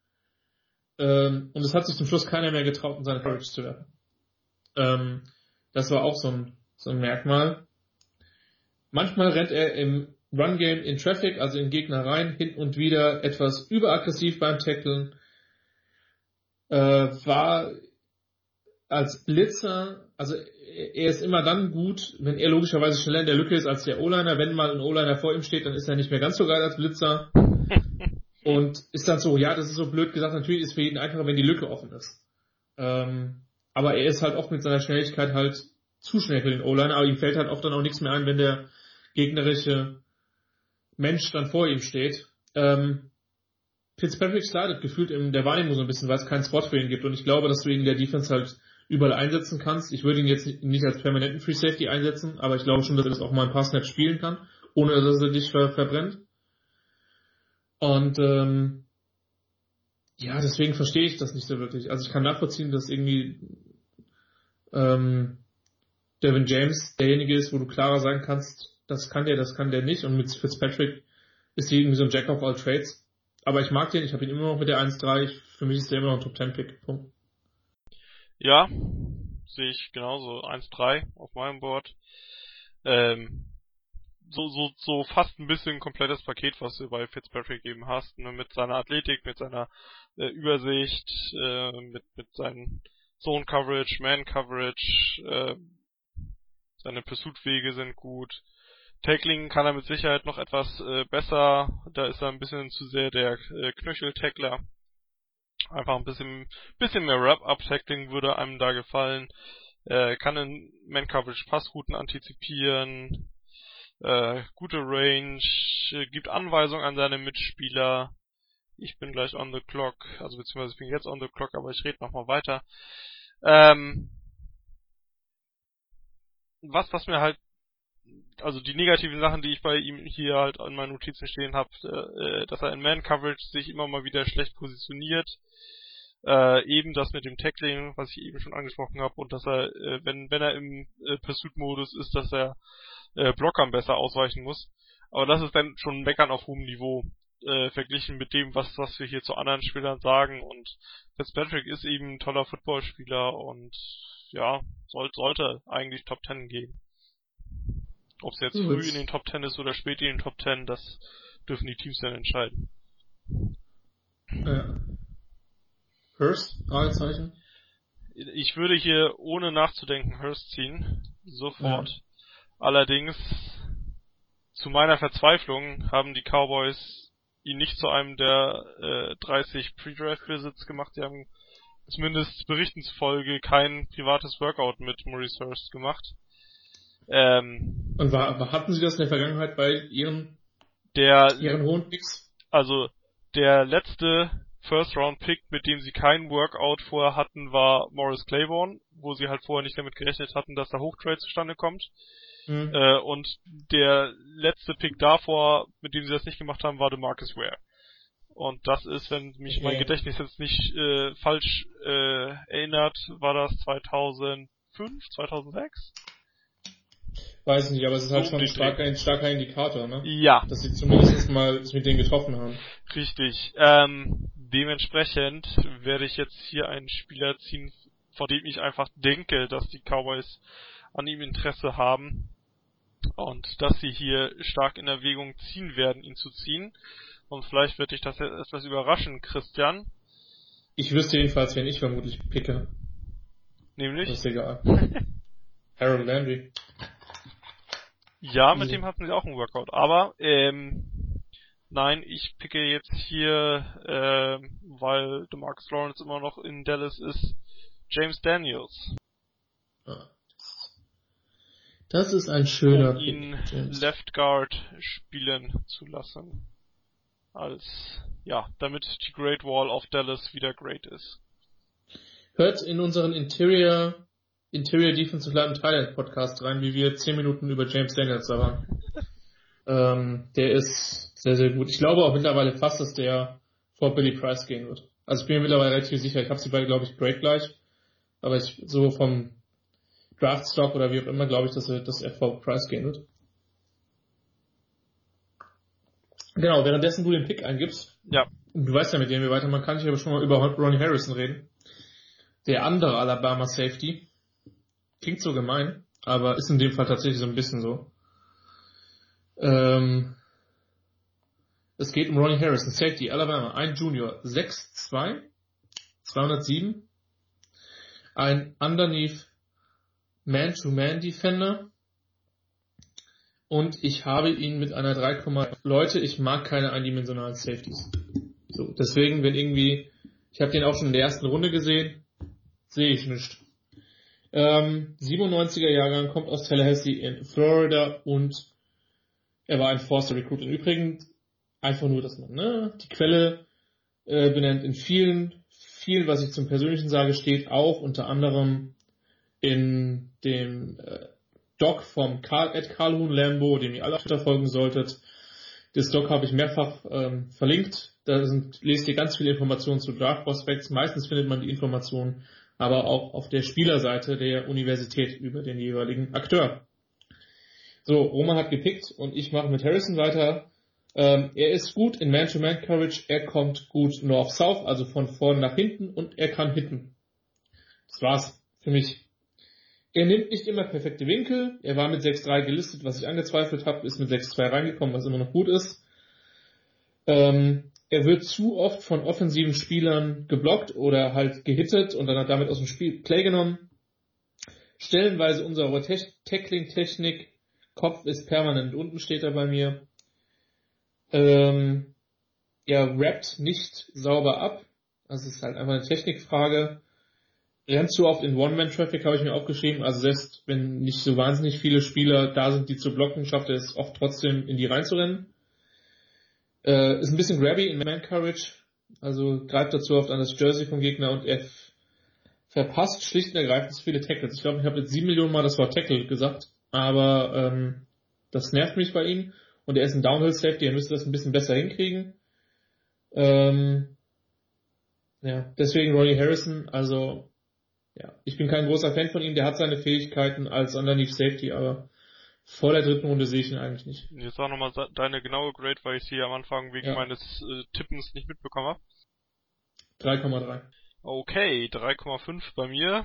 Ähm, und es hat sich zum Schluss keiner mehr getraut, in seine Coverage zu werfen. Ähm, das war auch so ein, so ein Merkmal. Manchmal rennt er im Run-Game in Traffic, also in Gegner rein, hin und wieder etwas überaggressiv beim Tacklen. Äh, war als Blitzer, also er ist immer dann gut, wenn er logischerweise schneller in der Lücke ist als der O-Liner. Wenn mal ein O-Liner vor ihm steht, dann ist er nicht mehr ganz so geil als Blitzer. Und ist dann so, ja, das ist so blöd gesagt, natürlich ist es für jeden einfacher, wenn die Lücke offen ist. Ähm, aber er ist halt oft mit seiner Schnelligkeit halt zu schnell für den O-Liner, aber ihm fällt halt oft dann auch nichts mehr ein, wenn der gegnerische Mensch dann vor ihm steht. Ähm, Fitzpatrick slidet gefühlt in der Wahrnehmung so ein bisschen, weil es keinen Spot für ihn gibt, und ich glaube, dass du ihn in der Defense halt überall einsetzen kannst. Ich würde ihn jetzt nicht als permanenten Free Safety einsetzen, aber ich glaube schon, dass er das auch mal ein paar Snaps spielen kann, ohne dass er dich ver- verbrennt. Und ähm, ja, deswegen verstehe ich das nicht so wirklich. Also ich kann nachvollziehen, dass irgendwie ähm, Devin James derjenige ist, wo du klarer sagen kannst, das kann der, das kann der nicht. Und mit Fitzpatrick ist irgendwie so ein Jack of all Trades. Aber ich mag den, ich habe ihn immer noch mit der eins drei. Für mich ist der immer noch ein Top zehn Pick. Punkt. Ja, sehe ich genauso. eins drei auf meinem Board. Ähm, so, so, so fast ein bisschen ein komplettes Paket, was du bei Fitzpatrick eben hast, ne? Mit seiner Athletik, mit seiner äh, Übersicht, äh, mit, mit seinen Zone Coverage, Man Coverage, äh, seine Pursuit-Wege sind gut. Tackling kann er mit Sicherheit noch etwas äh, besser, da ist er ein bisschen zu sehr der äh, Knöchel-Tackler. Einfach ein bisschen, bisschen mehr Wrap-Up-Tackling würde einem da gefallen. Äh, kann in Man-Coverage Passrouten antizipieren, äh, gute Range, äh, gibt Anweisungen an seine Mitspieler. Ich bin gleich on the clock, also beziehungsweise ich bin jetzt on the clock, aber ich rede nochmal weiter. Ähm, was, was mir halt, also die negativen Sachen, die ich bei ihm hier halt in meinen Notizen stehen habe, äh, dass er in Man-Coverage sich immer mal wieder schlecht positioniert. Äh, eben das mit dem Tackling, was ich eben schon angesprochen habe, und dass er, äh, wenn wenn er im äh, Pursuit-Modus ist, dass er äh, Blockern besser ausweichen muss. Aber das ist dann schon ein Meckern auf hohem Niveau, äh, verglichen mit dem, was was wir hier zu anderen Spielern sagen. Und Fitzpatrick ist eben ein toller Footballspieler und ja, soll, sollte eigentlich Top zehn gehen. Ob es jetzt Mhm. früh in den Top zehn ist oder spät in den Top zehn, das dürfen die Teams dann entscheiden. Ja. Hurst? Fragezeichen? Ich würde hier ohne nachzudenken Hurst ziehen. Sofort. Ja. Allerdings, zu meiner Verzweiflung haben die Cowboys ihn nicht zu einem der äh, dreißig Pre-Draft-Visits gemacht. Die haben zumindest Berichten zufolge kein privates Workout mit Maurice Hurst gemacht. Ähm, Und war, war, hatten Sie das in der Vergangenheit bei Ihren, der, Ihren hohen Picks? also der letzte First-Round-Pick, mit dem sie kein Workout vorher hatten, war Morris Claiborne, wo sie halt vorher nicht damit gerechnet hatten, dass da Hochtrade zustande kommt. Hm. Äh, und der letzte Pick davor, mit dem sie das nicht gemacht haben, war DeMarcus Ware. Und das ist, wenn mich Okay. mein Gedächtnis jetzt nicht äh, falsch äh, erinnert, war das zweitausendfünf, zweitausendsechs? Weiß ich nicht, aber es ist So halt um schon ein den starker, Dreh. ein starker Indikator, ne? Ja, Dass sie zumindest mal sich mit denen getroffen haben. richtig. Ähm, dementsprechend werde ich jetzt hier einen Spieler ziehen, vor dem ich einfach denke, dass die Cowboys an ihm Interesse haben und dass sie hier stark in Erwägung ziehen werden, ihn zu ziehen. Und vielleicht wird dich das jetzt etwas überraschen, Christian. Ich wüsste jedenfalls, wen ich vermutlich picke. Nämlich? Das ist egal. Harold Landry. Ja, mit dem hatten sie auch einen Workout. Aber, ähm, nein, ich picke jetzt hier, ähm, weil DeMarcus Lawrence immer noch in Dallas ist, James Daniels. Ah. Das ist ein schöner um ihn Pick, James. Left Guard spielen zu lassen. Als, ja, damit die Great Wall of Dallas wieder great ist. Hört in unseren Interior, Interior Defensive Line Thailand Podcast rein, wie wir zehn Minuten über James Daniels da waren. ähm, der ist sehr, sehr gut. Ich glaube auch mittlerweile fast, dass der vor Billy Price gehen wird. Also ich bin mir mittlerweile relativ sicher. Ich habe sie beide, glaube ich, great gleich. Aber ich, so vom Draftstock oder wie auch immer, glaube ich, dass er, dass er vor Price gehen wird. Genau, währenddessen du den Pick eingibst. Ja. Du weißt ja, mit dem wir weitermachen, kann ich aber schon mal über Ronnie Harrison reden. Der andere Alabama Safety. Klingt so gemein, aber ist in dem Fall tatsächlich so ein bisschen so. Ähm, es geht um Ronnie Harrison, Safety, Alabama, ein Junior, sechs zwei, zweihundertsieben, ein Underneath Man-to-Man-Defender und ich habe ihn mit einer drei, Leute, ich mag keine eindimensionalen Safeties. So, deswegen, wenn irgendwie, ich habe den auch schon in der ersten Runde gesehen, sehe ich nicht. Ähm, siebenundneunziger Jahrgang, kommt aus Tallahassee in Florida und er war ein Forster Recruit. Im Übrigen einfach nur, dass man ne, die Quelle äh, benennt. In vielen, viel, was ich zum Persönlichen sage, steht auch unter anderem in dem äh, Doc vom Karl, Ed Calhoun Lambo, dem ihr alle auf Twitter folgen solltet. Das Doc habe ich mehrfach ähm, verlinkt. Da sind, lest ihr ganz viele Informationen zu Draft Prospects. Meistens findet man die Informationen aber auch auf der Spielerseite der Universität über den jeweiligen Akteur. So, Roman hat gepickt und ich mache mit Harrison weiter. Ähm, er ist gut in Man-to-Man-Coverage, er kommt gut North-South, also von vorn nach hinten und er kann hitten. Das war's für mich. Er nimmt nicht immer perfekte Winkel, er war mit sechs drei gelistet, was ich angezweifelt habe, ist mit sechs zwei reingekommen, was immer noch gut ist. Ähm, er wird zu oft von offensiven Spielern geblockt oder halt gehittet und dann hat damit aus dem Spiel Play genommen. Stellenweise unsere Te- Tackling-Technik, Kopf ist permanent unten, steht er bei mir. Ähm, er rappt nicht sauber ab, das ist halt einfach eine Technikfrage. Rennt zu oft in One-Man-Traffic, habe ich mir aufgeschrieben, also selbst wenn nicht so wahnsinnig viele Spieler da sind, die zu blocken, schafft er es oft trotzdem in die reinzurennen. Äh, ist ein bisschen grabby in Man-Coverage, also greift dazu oft an das Jersey vom Gegner und er f- verpasst schlicht und ergreifend zu viele Tackles. Ich glaube, ich habe jetzt sieben Millionen Mal das Wort Tackle gesagt, aber ähm, das nervt mich bei ihm und er ist ein Downhill-Safety, er müsste das ein bisschen besser hinkriegen. Ähm, ja, deswegen Ronnie Harrison, also ja, ich bin kein großer Fan von ihm, der hat seine Fähigkeiten als Underneath Safety, aber vor der dritten Runde sehe ich ihn eigentlich nicht. Jetzt sag nochmal deine genaue Grade, weil ich sie am Anfang wegen Ja. meines äh, Tippens nicht mitbekommen habe. drei Komma drei. Okay, drei Komma fünf bei mir.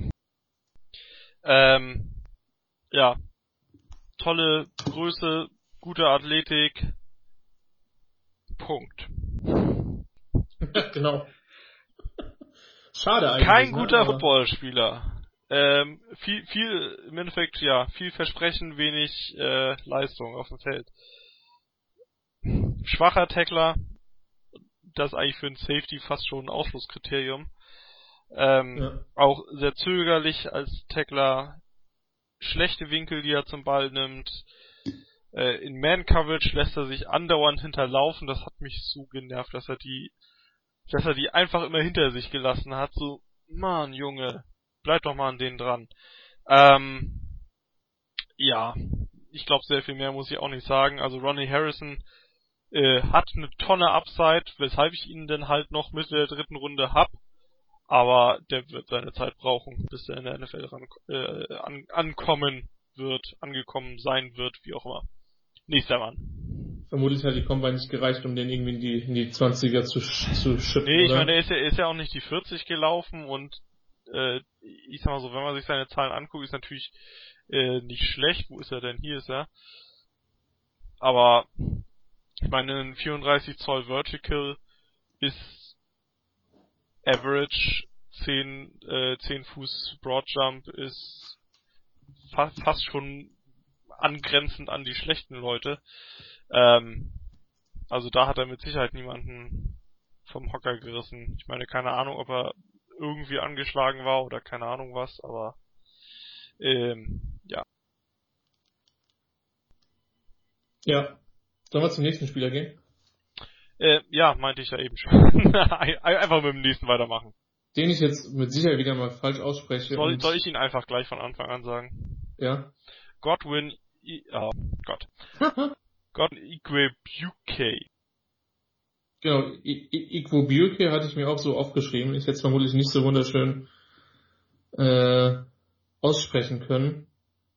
Ähm, ja, tolle Größe, gute Athletik. Punkt. Genau. Schade eigentlich. Kein guter ne? Footballspieler. Ähm, viel, viel, im Endeffekt, ja, viel Versprechen, wenig äh, Leistung auf dem Feld. Schwacher Tackler, das ist eigentlich für einen Safety fast schon ein Ausschlusskriterium. Ähm, Ja. Auch sehr zögerlich als Tackler, schlechte Winkel, die er zum Ball nimmt. Äh, in Man-Coverage lässt er sich andauernd hinterlaufen, das hat mich so genervt, dass er die, dass er die einfach immer hinter sich gelassen hat, so, Mann, Junge, bleib doch mal an denen dran. Ähm, ja, ich glaube, sehr viel mehr muss ich auch nicht sagen. Also Ronnie Harrison äh, hat eine Tonne Upside, weshalb ich ihn dann halt noch Mitte der dritten Runde hab. Aber der wird seine Zeit brauchen, bis er in der N F L ran, äh, an, ankommen wird, angekommen sein wird, wie auch immer. Nächster Mann. Vermutlich hat die Combine nicht gereicht, um den irgendwie in die, in die zwanziger zu, zu schippen, Nee, ich oder? meine, er ist ja, er ist ja auch nicht die vierzig gelaufen und äh, ich sag mal so, wenn man sich seine Zahlen anguckt, ist natürlich äh, nicht schlecht. Wo ist er denn? Hier ist er. Aber ich meine, ein vierunddreißig Zoll Vertical ist Average, zehn, äh, zehn Fuß Broad Jump ist fa- fast schon angrenzend an die schlechten Leute. Ähm, also da hat er mit Sicherheit niemanden vom Hocker gerissen. Ich meine, keine Ahnung, ob er irgendwie angeschlagen war oder keine Ahnung was, aber ähm, ja. Ja. Sollen wir zum nächsten Spieler gehen? Äh, ja, meinte ich ja eben schon. Einfach mit dem nächsten weitermachen. Den ich jetzt mit Sicherheit wieder mal falsch ausspreche. Soll, und soll ich ihn einfach gleich von Anfang an sagen? Ja. Godwin, I- oh Gott. Godwin Igwebuike. Genau, I- I- Igwebuike hatte ich mir auch so aufgeschrieben. Ich hätte es vermutlich nicht so wunderschön äh, aussprechen können.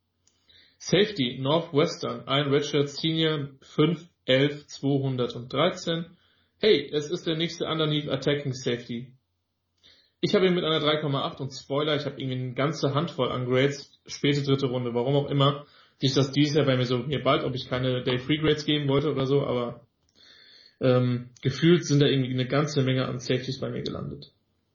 Safety, Northwestern, ein Redshirt Senior, fünf elf zweihundertdreizehn. Hey, es ist der nächste Underneath Attacking Safety. Ich habe ihn mit einer drei Komma acht und Spoiler, ich habe irgendwie eine ganze Handvoll an Grades, späte dritte Runde, warum auch immer, sich das dieses Jahr bei mir so, mir bald, ob ich keine Day Free Grades geben wollte oder so, aber ähm, gefühlt sind da irgendwie eine ganze Menge an Safeties bei mir gelandet.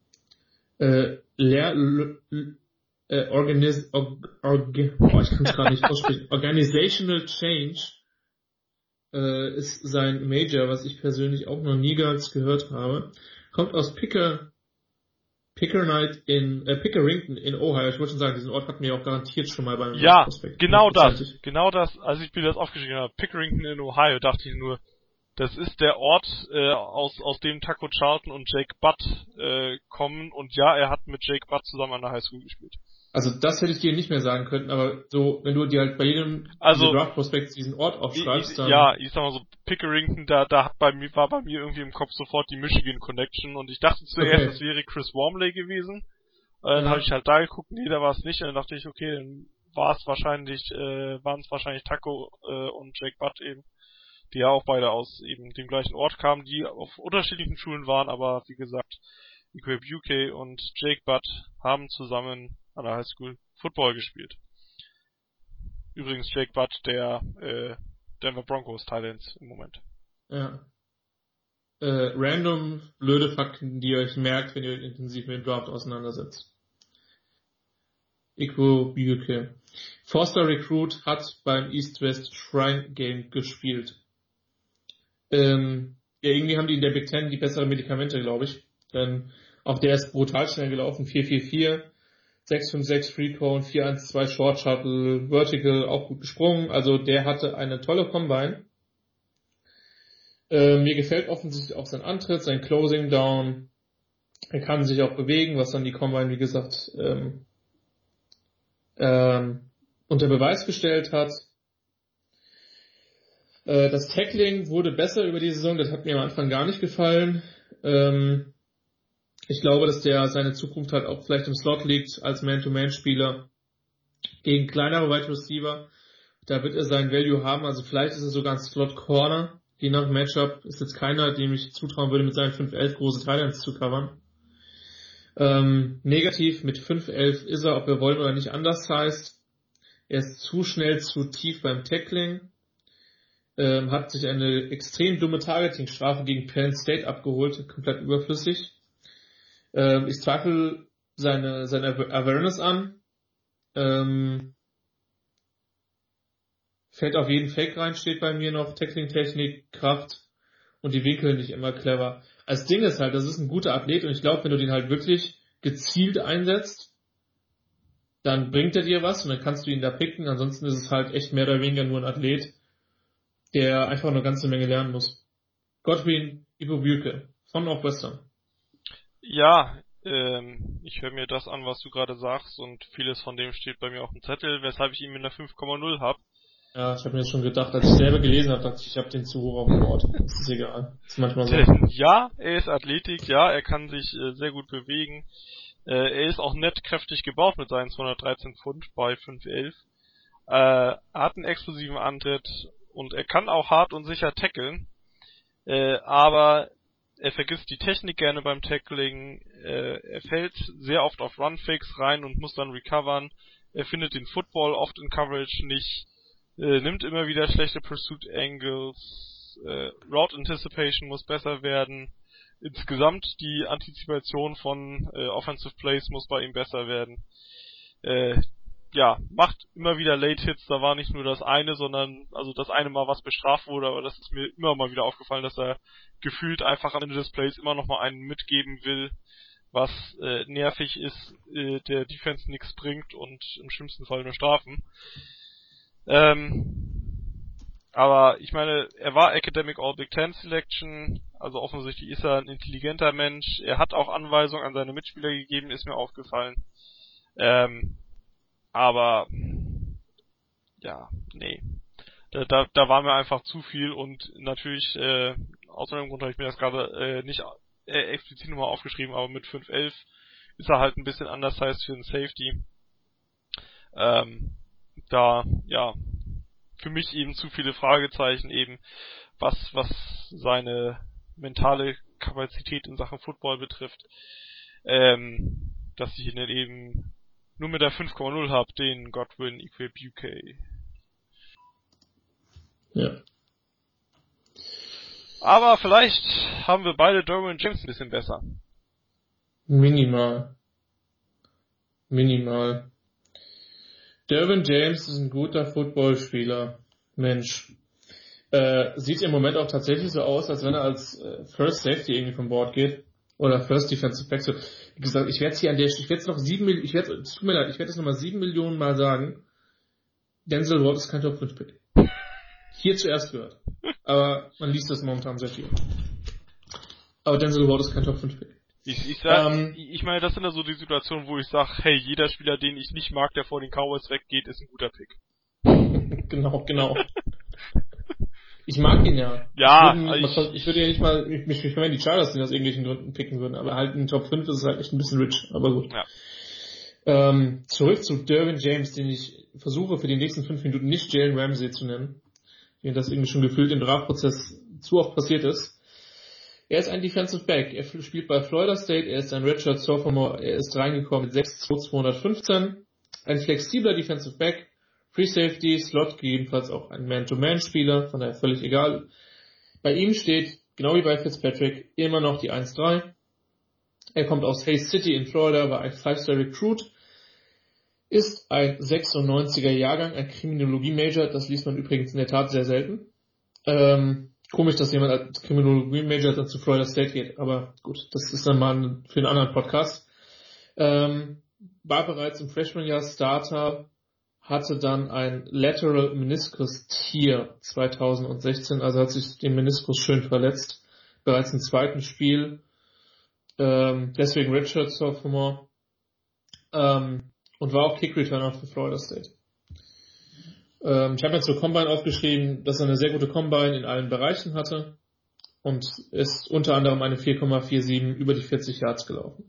Äh, Lehr, l, l, äh, Organis, org, org, oh, ich kann es gerade nicht aussprechen. Organizational Change äh, ist sein Major, was ich persönlich auch noch nie ganz gehört habe. Kommt aus Picker, Pickernite in, äh, Pickerington in Ohio. Ich wollte schon sagen, diesen Ort hatten wir auch garantiert schon mal beim Ja, Prospekt. genau das. Genau das, als ich mir das aufgeschrieben habe. Pickerington in Ohio, dachte ich nur, das ist der Ort, äh, aus, aus dem Taco Charlton und Jake Butt äh, kommen. Und ja, er hat mit Jake Butt zusammen an der Highschool gespielt. Also das hätte ich dir nicht mehr sagen können, aber so, wenn du dir halt bei jedem also, Draft-Prospekt diesen Ort aufschreibst, ich, dann... Ja, ich sag mal so, Pickerington, da, da hat bei mir, war bei mir irgendwie im Kopf sofort die Michigan Connection und ich dachte zuerst, Okay. es wäre Chris Wormley gewesen. Und dann Ja. habe ich halt da geguckt, nee, da war es nicht. Und dann dachte ich, okay, dann war es wahrscheinlich, äh, waren es wahrscheinlich Taco äh, und Jake Butt eben, die ja auch beide aus eben dem gleichen Ort kamen, die auf unterschiedlichen Schulen waren, aber wie gesagt, Igwebuike und Jake Butt haben zusammen an der Highschool Football gespielt. Übrigens Jake Butt, der äh, Denver Broncos Titans im Moment. Ja. Äh, random, blöde Fakten, die ihr euch merkt, wenn ihr euch intensiv mit dem Draft auseinandersetzt. Igwebuike. Forster Recruit hat beim East-West Shrine Game gespielt. Ähm, ja, irgendwie haben die in der Big Ten die besseren Medikamente, glaube ich. Denn auch der ist brutal schnell gelaufen. vier vier vier, sechs fünf sechs Free Cone, vier eins zwei Short Shuttle, Vertical, auch gut gesprungen. Also der hatte eine tolle Combine. Äh, mir gefällt offensichtlich auch sein Antritt, sein Closing Down. Er kann sich auch bewegen, was dann die Combine, wie gesagt, ähm, ähm, unter Beweis gestellt hat. Äh, das Tackling wurde besser über die Saison, das hat mir am Anfang gar nicht gefallen. Ähm, ich glaube, dass der seine Zukunft halt auch vielleicht im Slot liegt als Man-to-Man-Spieler gegen kleinere Wide Receiver. Da wird er sein Value haben, also vielleicht ist er sogar ein Slot-Corner. Je nach Matchup ist jetzt keiner, dem ich zutrauen würde, mit seinen fünf elf große Titans zu covern. Ähm, negativ, mit fünf elf ist er, ob wir wollen oder nicht, undersized. Er ist zu schnell, zu tief beim Tackling. Ähm, hat sich eine extrem dumme Targeting-Strafe gegen Penn State abgeholt, komplett überflüssig. Ähm, ich zweifle seine, seine Awareness an. Ähm, fällt auf jeden Fake rein, steht bei mir noch, Tackling-Technik, Kraft und die Winkel nicht immer clever. Als Ding ist halt, das ist ein guter Athlet und ich glaube, wenn du den halt wirklich gezielt einsetzt, dann bringt er dir was und dann kannst du ihn da picken, ansonsten ist es halt echt mehr oder weniger nur ein Athlet, der einfach eine ganze Menge lernen muss. Godwin Igwebuike von Northwestern. Ja, ähm, ich höre mir das an, was du gerade sagst und vieles von dem steht bei mir auf dem Zettel, weshalb ich ihn mit einer fünf Komma null habe. Ja, ich habe mir das schon gedacht, als ich selber gelesen habe, dachte ich, ich habe den zu hoch auf dem Board. Das ist egal. Das ist manchmal so. Ja, er ist Athletik, ja, er kann sich äh, sehr gut bewegen. Äh, er ist auch nett kräftig gebaut mit seinen zweihundertdreizehn Pfund bei fünf elf. Äh, er hat einen explosiven Antritt und er kann auch hart und sicher tackeln. Äh, aber er vergisst die Technik gerne beim Tackling. Äh, er fällt sehr oft auf Run-Fakes rein und muss dann recovern. Er findet den Football oft in Coverage nicht. Äh, nimmt immer wieder schlechte Pursuit Angles, äh, Route Anticipation muss besser werden, insgesamt die Antizipation von äh, Offensive Plays muss bei ihm besser werden. Äh, ja, macht immer wieder Late-Hits, da war nicht nur das eine, sondern, also das eine Mal, was bestraft wurde, aber das ist mir immer mal wieder aufgefallen, dass er gefühlt einfach am Ende des Plays immer noch mal einen mitgeben will, was äh, nervig ist, äh, der Defense nichts bringt und im schlimmsten Fall nur Strafen. Ähm, aber ich meine, er war Academic All Big Ten Selection, also offensichtlich ist er ein intelligenter Mensch, er hat auch Anweisungen an seine Mitspieler gegeben, ist mir aufgefallen. Ähm, aber ja, nee. Da, da, da war mir einfach zu viel und natürlich, äh, aus einem Grund habe ich mir das gerade äh, nicht äh, explizit nochmal aufgeschrieben, aber mit fünf elf ist er halt ein bisschen anders heißt für einen Safety. Ähm, da, ja, für mich eben zu viele Fragezeichen eben, was, was seine mentale Kapazität in Sachen Football betrifft, ähm, dass ich ihn dann eben nur mit der fünf Komma null habe, den Godwin Equip U K. Ja. Aber vielleicht haben wir beide Derwin James ein bisschen besser. Minimal. Minimal. Derwin James ist ein guter Footballspieler. Mensch. Äh, sieht im Moment auch tatsächlich so aus, als wenn er als äh, First Safety irgendwie vom Board geht. Oder First Defensive Back. So, wie gesagt, ich werde es hier an der, ich werde es noch sieben Millionen, ich werde, es tut mir leid, ich werde es nochmal sieben Millionen Mal sagen. Denzel Ward ist kein Top fünf Pick. Hier zuerst gehört. Aber man liest das momentan sehr viel. Aber Denzel Ward ist kein Top fünf Pick. Ich, ich sag, Ähm, ich meine, das sind ja so die Situationen, wo ich sage, hey, jeder Spieler, den ich nicht mag, der vor den Cowboys weggeht, ist ein guter Pick. genau, genau. Ich mag ihn ja. Ja, ich würde, ich, mal, ich würde ja nicht mal, mich, mich beschweren, die Chargers, die aus irgendwelchen Gründen picken würden, aber halt in Top fünf ist es halt echt ein bisschen rich, aber gut. Ja. Ähm, zurück zu Derwin James, den ich versuche für die nächsten fünf Minuten nicht Jalen Ramsey zu nennen, wie das irgendwie schon gefühlt im Draftprozess zu oft passiert ist. Er ist ein Defensive Back, er spielt bei Florida State, er ist ein Redshirt Sophomore, er ist reingekommen mit sechs zwei zweihundertfünfzehn, ein flexibler Defensive Back, Free Safety, Slot, gegebenenfalls auch ein Man-to-Man-Spieler, von daher völlig egal. Bei ihm steht, genau wie bei Fitzpatrick, immer noch die eins drei. Er kommt aus Hays City in Florida, war ein Five-Star Recruit, ist ein sechsundneunziger Jahrgang, ein Kriminologie-Major, das liest man übrigens in der Tat sehr selten. Ähm, komisch, dass jemand als Kriminologie-Major dann zu Florida State geht, aber gut, das ist dann mal für einen anderen Podcast. Ähm, war bereits im Freshman-Jahr Starter, hatte dann ein Lateral Meniscus Tear zweitausendsechzehn, also hat sich den Meniskus schön verletzt, bereits im zweiten Spiel, ähm, deswegen Redshirt Sophomore, ähm, und war auch Kick Returner für Florida State. Ähm, ich habe mir zur Combine aufgeschrieben, dass er eine sehr gute Combine in allen Bereichen hatte und ist unter anderem eine vier Komma siebenundvierzig über die vierzig Yards gelaufen.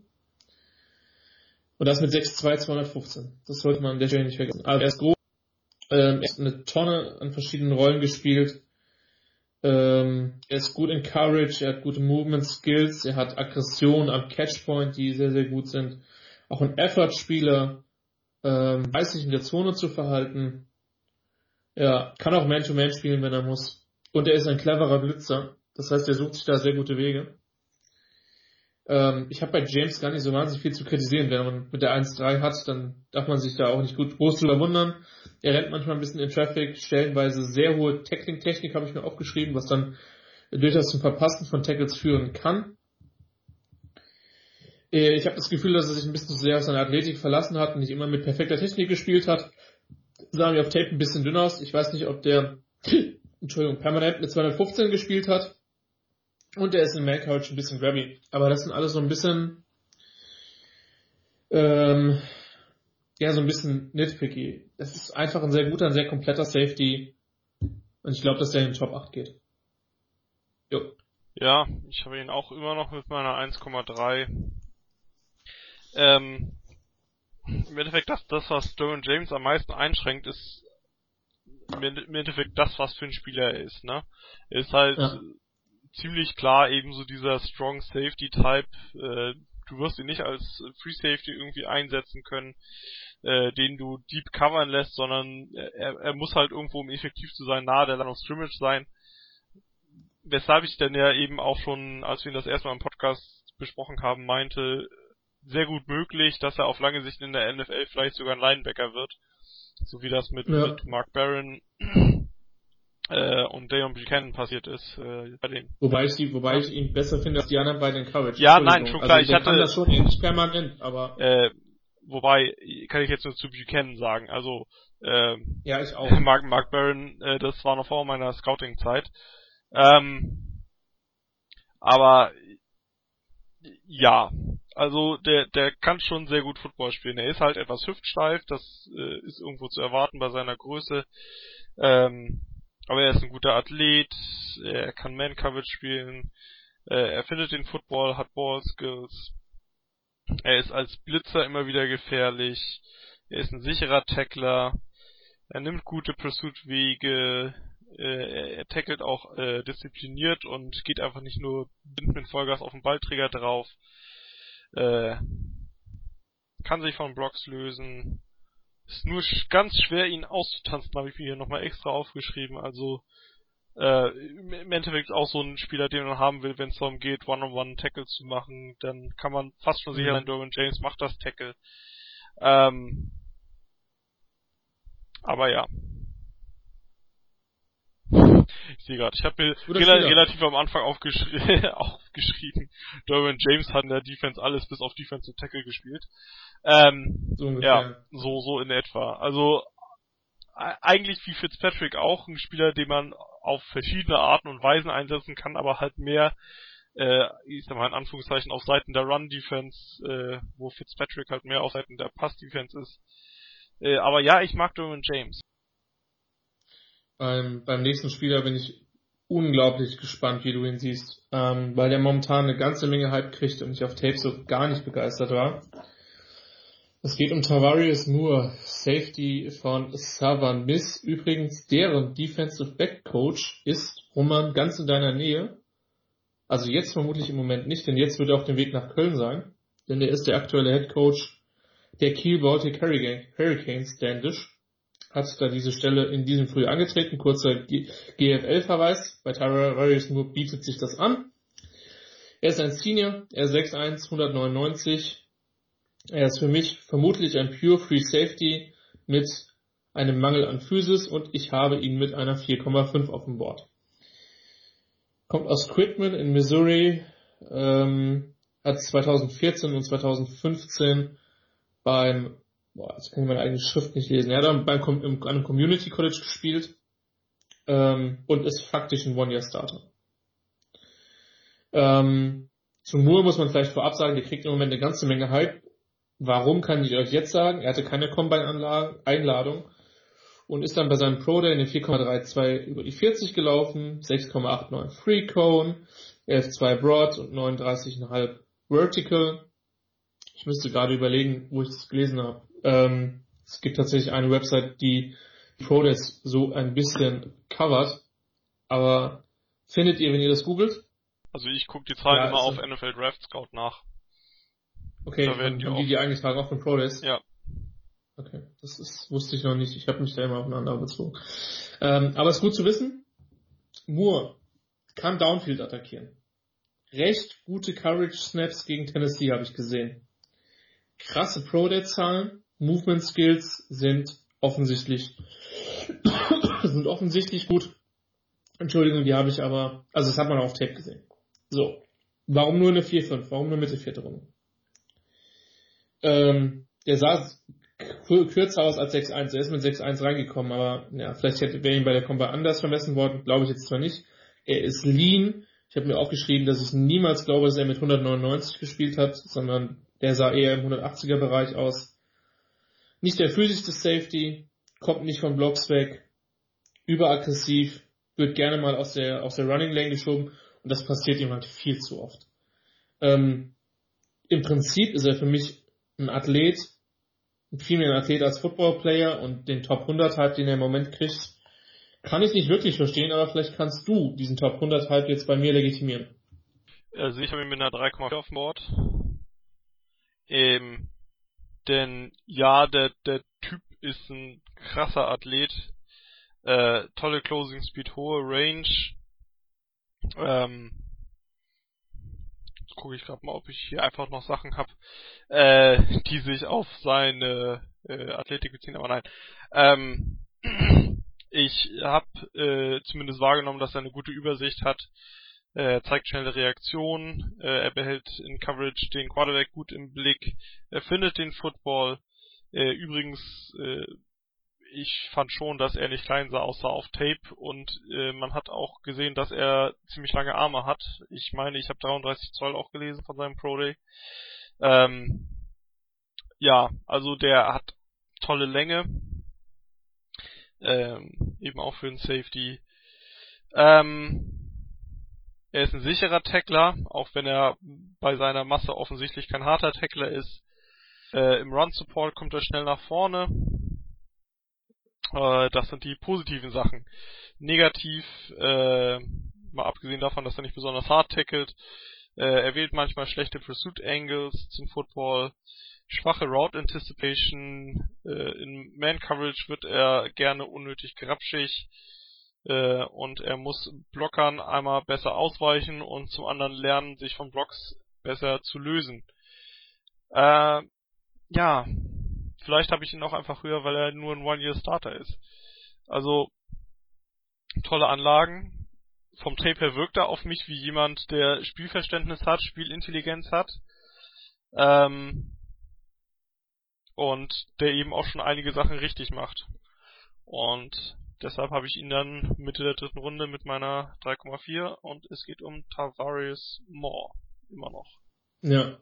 Und das mit sechs zwei zweihundertfünfzehn. Das sollte man an der Stelle nicht vergessen. Also er ist groß, ähm, er hat eine Tonne an verschiedenen Rollen gespielt. Ähm, er ist gut in Coverage, er hat gute Movement Skills, er hat Aggression am Catchpoint, die sehr, sehr gut sind. Auch ein Effort-Spieler, ähm, weiß sich in der Zone zu verhalten. Er kann auch Man-to-Man spielen, wenn er muss. Und er ist ein cleverer Blitzer. Das heißt, er sucht sich da sehr gute Wege. Ähm, ich habe bei James gar nicht so wahnsinnig viel zu kritisieren. Wenn man mit der eins drei hat, dann darf man sich da auch nicht gut groß drüber wundern. Er rennt manchmal ein bisschen in Traffic, stellenweise sehr hohe Tackling-Technik habe ich mir aufgeschrieben, was dann durchaus zum Verpassen von Tackles führen kann. Äh, ich habe das Gefühl, dass er sich ein bisschen zu sehr auf seine Athletik verlassen hat und nicht immer mit perfekter Technik gespielt hat. Sah mir auf Tape ein bisschen dünn aus. Ich weiß nicht, ob der Entschuldigung, permanent mit zweihundertfünfzehn gespielt hat. Und der ist in Man-Coverage ein bisschen grabby. Aber das sind alles so ein bisschen ähm, ja, so ein bisschen nitpicky. Es ist einfach ein sehr guter, ein sehr kompletter Safety. Und ich glaube, dass der in den Top acht geht. Jo. Ja, ich habe ihn auch immer noch mit meiner eins Komma drei. Ähm, im Endeffekt das, das, was Derwin James am meisten einschränkt, ist im Endeffekt das, was für ein Spieler er ist, ne? Er ist halt Ja. ziemlich klar eben so dieser Strong Safety Type. Äh, du wirst ihn nicht als Free Safety irgendwie einsetzen können, äh, den du deep covern lässt, sondern er, er muss halt irgendwo, um effektiv zu sein, nahe der Line of Scrimmage sein. Weshalb ich dann ja eben auch schon, als wir ihn das erste Mal im Podcast besprochen haben, meinte, sehr gut möglich, dass er auf lange Sicht in der N F L vielleicht sogar ein Linebacker wird. So wie das mit, ja. mit Mark Barron äh, und Dejon Buchanan passiert ist. Äh, bei den, wobei ich, die, wobei ja. ich ihn besser finde als die anderen beiden in Coverage. Ja, nein, schon klar. Also, ich hatte kann das schon nicht permanent, aber äh, wobei, kann ich jetzt nur zu Buchanan sagen. Also ähm, ja, ich auch. Mark, Mark Barron, äh, das war noch vor meiner Scouting-Zeit. Ähm, aber ja, also der der kann schon sehr gut Football spielen. Er ist halt etwas hüftsteif, das äh, ist irgendwo zu erwarten bei seiner Größe. Ähm, aber er ist ein guter Athlet, er kann Man-Coverage spielen, äh, er findet den Football, hat Ball-Skills, er ist als Blitzer immer wieder gefährlich, er ist ein sicherer Tackler, er nimmt gute Pursuit-Wege, äh, er, er tackelt auch äh, diszipliniert und geht einfach nicht nur blind mit Vollgas auf den Ballträger drauf, äh, kann sich von Blocks lösen. Ist nur sch- ganz schwer, ihn auszutanzen, habe ich mir hier nochmal extra aufgeschrieben. Also äh, im Endeffekt auch so ein Spieler, den man haben will, wenn es darum geht, One-on-One-Tackle zu machen. Dann kann man fast schon sicher sein, Derwin James macht das Tackle. Ähm, aber ja. Ich sehe gerade, ich habe mir rela- relativ am Anfang aufgeschri- aufgeschrieben, Derwin James hat in der Defense alles bis auf Defensive Tackle gespielt. Ähm, So ungefähr. Ja, so, so in etwa. Also e- eigentlich wie Fitzpatrick auch, ein Spieler, den man auf verschiedene Arten und Weisen einsetzen kann, aber halt mehr, äh, ich sag mal in Anführungszeichen, auf Seiten der Run-Defense, äh, wo Fitzpatrick halt mehr auf Seiten der Pass-Defense ist. Äh, aber ja, ich mag Derwin James. Beim, beim nächsten Spieler bin ich unglaublich gespannt, wie du ihn siehst, ähm, weil der momentan eine ganze Menge Hype kriegt und ich auf Tape so gar nicht begeistert war. Es geht um Tavarius Moore, Safety von Southern Miss. Übrigens, deren Defensive Back Coach ist, Roman, ganz in deiner Nähe. Also jetzt vermutlich im Moment nicht, denn jetzt wird er auf dem Weg nach Köln sein. Denn der ist der aktuelle Head Coach der Kiel Baltic Hurricanes, Standish. Hat da diese Stelle in diesem Frühjahr angetreten. Kurzer G F L-Verweis. Bei Tavarius Moore bietet sich das an. Er ist ein Senior, er ist sechs eins, hundertneunundneunzig. Er ist für mich vermutlich ein Pure Free Safety mit einem Mangel an Physis und ich habe ihn mit einer vier Komma fünf auf dem Board. Kommt aus Quitman in Missouri, ähm, hat zweitausendvierzehn und zweitausendfünfzehn beim, boah, jetzt kann ich meine eigene Schrift nicht lesen, er hat dann beim, im, an einem Community College gespielt ähm, und ist faktisch ein One-Year-Starter. Ähm, zu Moore muss man vielleicht vorab sagen, der kriegt im Moment eine ganze Menge Hype. Warum, kann ich euch jetzt sagen. Er hatte keine Combine-Einladung und ist dann bei seinem Pro Day in den vier Komma zweiunddreißig über die vierzig gelaufen, sechs Komma neunundachtzig Free Cone, elf Komma zwei Broad und neununddreißig Komma fünf Vertical. Ich müsste gerade überlegen, wo ich das gelesen habe. Ähm, es gibt tatsächlich eine Website, die Pro Days so ein bisschen covert, aber findet ihr, wenn ihr das googelt? Also ich gucke die Zahlen Ja, immer auf so. N F L Draft Scout nach. Okay, da werden die, die, die, die eingetragen auf den Pro Days? Ja. Okay, das ist, wusste ich noch nicht. Ich habe mich da immer aufeinander bezogen. Ähm, aber es ist gut zu wissen. Moore kann Downfield attackieren. Recht gute Coverage Snaps gegen Tennessee habe ich gesehen. Krasse Pro-Day-Zahlen. Movement Skills sind offensichtlich sind offensichtlich gut. Entschuldigung, die habe ich aber, also das hat man auf Tape gesehen. So. Warum nur eine vier fünf? Warum nur Mitte vierte Runde? Ähm, der sah kürzer aus als sechs eins. Er ist mit sechs eins reingekommen, aber ja, vielleicht hätte wäre ihn bei der Combine anders vermessen worden, glaube ich jetzt zwar nicht. Er ist lean. Ich habe mir aufgeschrieben, dass ich niemals glaube, dass er mit hundertneunundneunzig gespielt hat, sondern der sah eher im hundertachtziger Bereich aus. Nicht der physischste Safety, kommt nicht von Blocks weg, überaggressiv, wird gerne mal aus der aus der Running Lane geschoben und das passiert ihm halt viel zu oft. Ähm, im Prinzip ist er für mich ein Athlet, viel mehr ein Athlet als Football-Player und den Top hundert Hype, den er im Moment kriegt, kann ich nicht wirklich verstehen, aber vielleicht kannst du diesen Top hundert Hype jetzt bei mir legitimieren. Also ich habe ihn mit einer drei Komma vier auf dem Board. Ähm, denn ja, der, der Typ ist ein krasser Athlet. Äh, tolle Closing Speed, hohe Range. Ähm, jetzt gucke ich gerade mal, ob ich hier einfach noch Sachen habe, äh, die sich auf seine äh, Athletik beziehen, aber nein. Ähm, ich habe äh, zumindest wahrgenommen, dass er eine gute Übersicht hat. Er zeigt schnelle Reaktionen, äh, er behält in Coverage den Quarterback gut im Blick, er findet den Football. Äh, übrigens, äh, ich fand schon, dass er nicht klein sah, außer auf Tape, und äh, man hat auch gesehen, dass er ziemlich lange Arme hat. Ich meine, ich habe dreiunddreißig Zoll auch gelesen von seinem Pro Day. Ähm, ja, also der hat tolle Länge, ähm, eben auch für einen Safety. Ähm, er ist ein sicherer Tackler, auch wenn er bei seiner Masse offensichtlich kein harter Tackler ist. Äh, im Run-Support kommt er schnell nach vorne. Äh, das sind die positiven Sachen. Negativ, äh, mal abgesehen davon, dass er nicht besonders hart tackelt, äh, er wählt manchmal schlechte Pursuit Angles zum Football, schwache Route Anticipation, äh, in Man Coverage wird er gerne unnötig grapschig, äh, und er muss Blockern einmal besser ausweichen und zum anderen lernen, sich von Blocks besser zu lösen. Äh, ja, vielleicht habe ich ihn auch einfach höher, weil er nur ein One-Year-Starter ist. Also, tolle Anlagen. Vom Tape her wirkt er auf mich wie jemand, der Spielverständnis hat, Spielintelligenz hat. Ähm, und der eben auch schon einige Sachen richtig macht. Und deshalb habe ich ihn dann Mitte der dritten Runde mit meiner drei Komma vier, und es geht um Tarvarius Moore. Immer noch. Ja.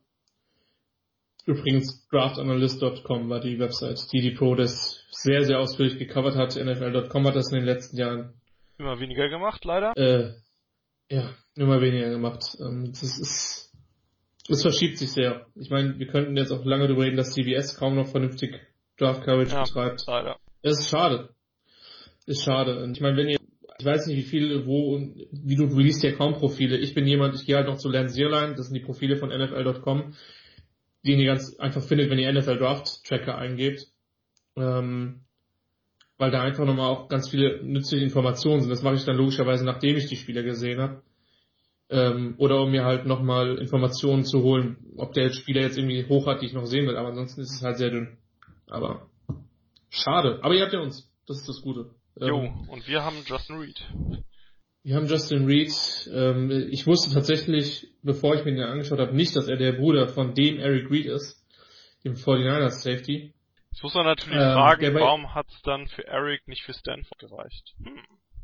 Übrigens, draft analyst Punkt com war die Website, die die Pro Days sehr, sehr ausführlich gecovert hat. N F L Punkt com hat das in den letzten Jahren immer weniger gemacht, leider. Äh, ja, immer weniger gemacht. Ähm, das ist, es verschiebt sich sehr. Ich meine, wir könnten jetzt auch lange darüber reden, dass C B S kaum noch vernünftig Draft Coverage ja, betreibt. Leider. Es ist schade. Ist schade. Und ich meine, wenn ihr, ich weiß nicht, wie viele, wo, wie du, du liest ja kaum Profile. Ich bin jemand, ich gehe halt noch zu Lance Zierlein, das sind die Profile von N F L Punkt com, die ihr ganz einfach findet, wenn ihr N F L Draft Tracker eingebt. Ähm, weil da einfach nochmal auch ganz viele nützliche Informationen sind. Das mache ich dann logischerweise, nachdem ich die Spieler gesehen habe. Ähm, oder um mir halt nochmal Informationen zu holen, ob der Spieler jetzt irgendwie hoch hat, die ich noch sehen will. Aber ansonsten ist es halt sehr dünn. Aber schade. Aber ihr habt ja uns. Das ist das Gute. Jo, ähm, und wir haben Justin Reed. Wir haben Justin Reed. Ähm, ich wusste tatsächlich, bevor ich mir den angeschaut habe, nicht, dass er der Bruder von dem Eric Reed ist, dem forty-niners Safety. Jetzt muss man natürlich ähm, fragen, warum hat es dann für Eric nicht für Stanford gereicht? Hm.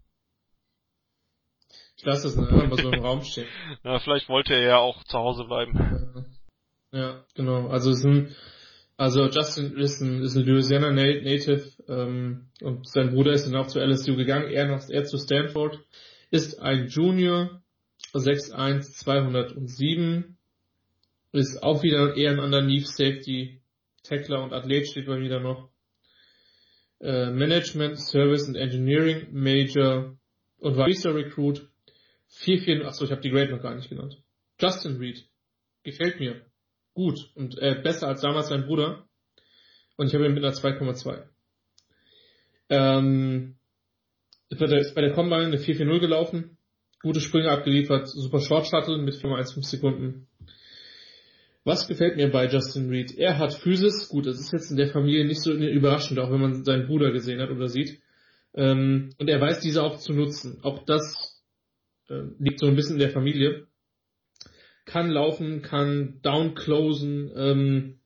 Ich lasse das einfach mal so im Raum stehen. Na, vielleicht wollte er ja auch zu Hause bleiben. Ja, genau. Also es ist ein, also Justin ist ein, ist ein Louisiana Native, ähm, und sein Bruder ist dann auch zu L S U gegangen, er, nach, er zu Stanford, ist ein Junior, sechs eins, zweihundertsieben, ist auch wieder eher ein Underneath Safety, Tackler und Athlet steht bei mir da noch. Äh, Management, Service and Engineering Major und war Visa Recruit. vier vier, achso, ich habe die Grade noch gar nicht genannt. Justin Reed. Gefällt mir. Gut. Und äh, besser als damals sein Bruder. Und ich habe ihn mit einer zwei Komma zwei. Ähm, ist bei der, ist bei der Combine eine vier vier null gelaufen. Gute Sprünge abgeliefert. Super Short Shuttle mit vier Komma fünfzehn Sekunden. Was gefällt mir bei Justin Reed? Er hat Physis. Gut, das ist jetzt in der Familie nicht so überraschend, auch wenn man seinen Bruder gesehen hat oder sieht. Ähm, und er weiß diese auch zu nutzen. Auch das äh, liegt so ein bisschen in der Familie. Kann laufen, kann downclosen, ähm,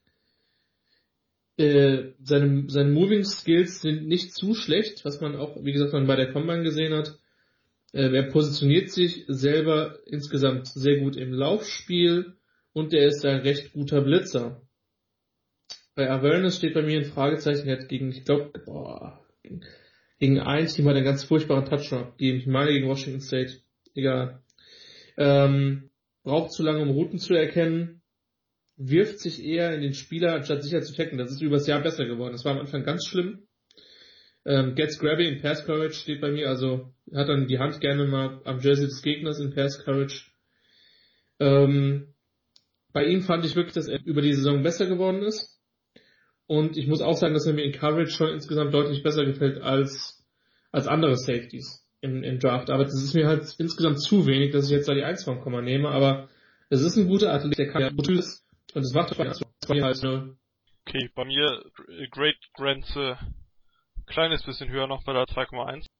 äh, seine, seine Moving Skills sind nicht zu schlecht, was man auch, wie gesagt, man bei der Combine gesehen hat. Äh, er positioniert sich selber insgesamt sehr gut im Laufspiel und er ist ein recht guter Blitzer. Bei Awareness steht bei mir ein Fragezeichen, er hat gegen, ich glaube, gegen, gegen ein Team hat er einen ganz furchtbaren Touchdown gegeben. Ich meine gegen Washington State. Egal. Ähm, braucht zu lange, um Routen zu erkennen, wirft sich eher in den Spieler, anstatt sicher zu tacken. Das ist übers Jahr besser geworden. Das war am Anfang ganz schlimm. Ähm, gets grabby in Pass Coverage steht bei mir, also hat dann die Hand gerne mal am Jersey des Gegners in Pass Coverage. Ähm, bei ihm fand ich wirklich, dass er über die Saison besser geworden ist. Und ich muss auch sagen, dass er mir in Coverage schon insgesamt deutlich besser gefällt als, als andere Safeties im, im Draft. Aber das ist mir halt insgesamt zu wenig, dass ich jetzt da die eins vom Komma nehme. Aber es ist ein guter Athlet, der kann ja gut ist. Und das macht halt Okay, bei mir Great Grenze kleines bisschen höher noch bei der zwei Komma eins.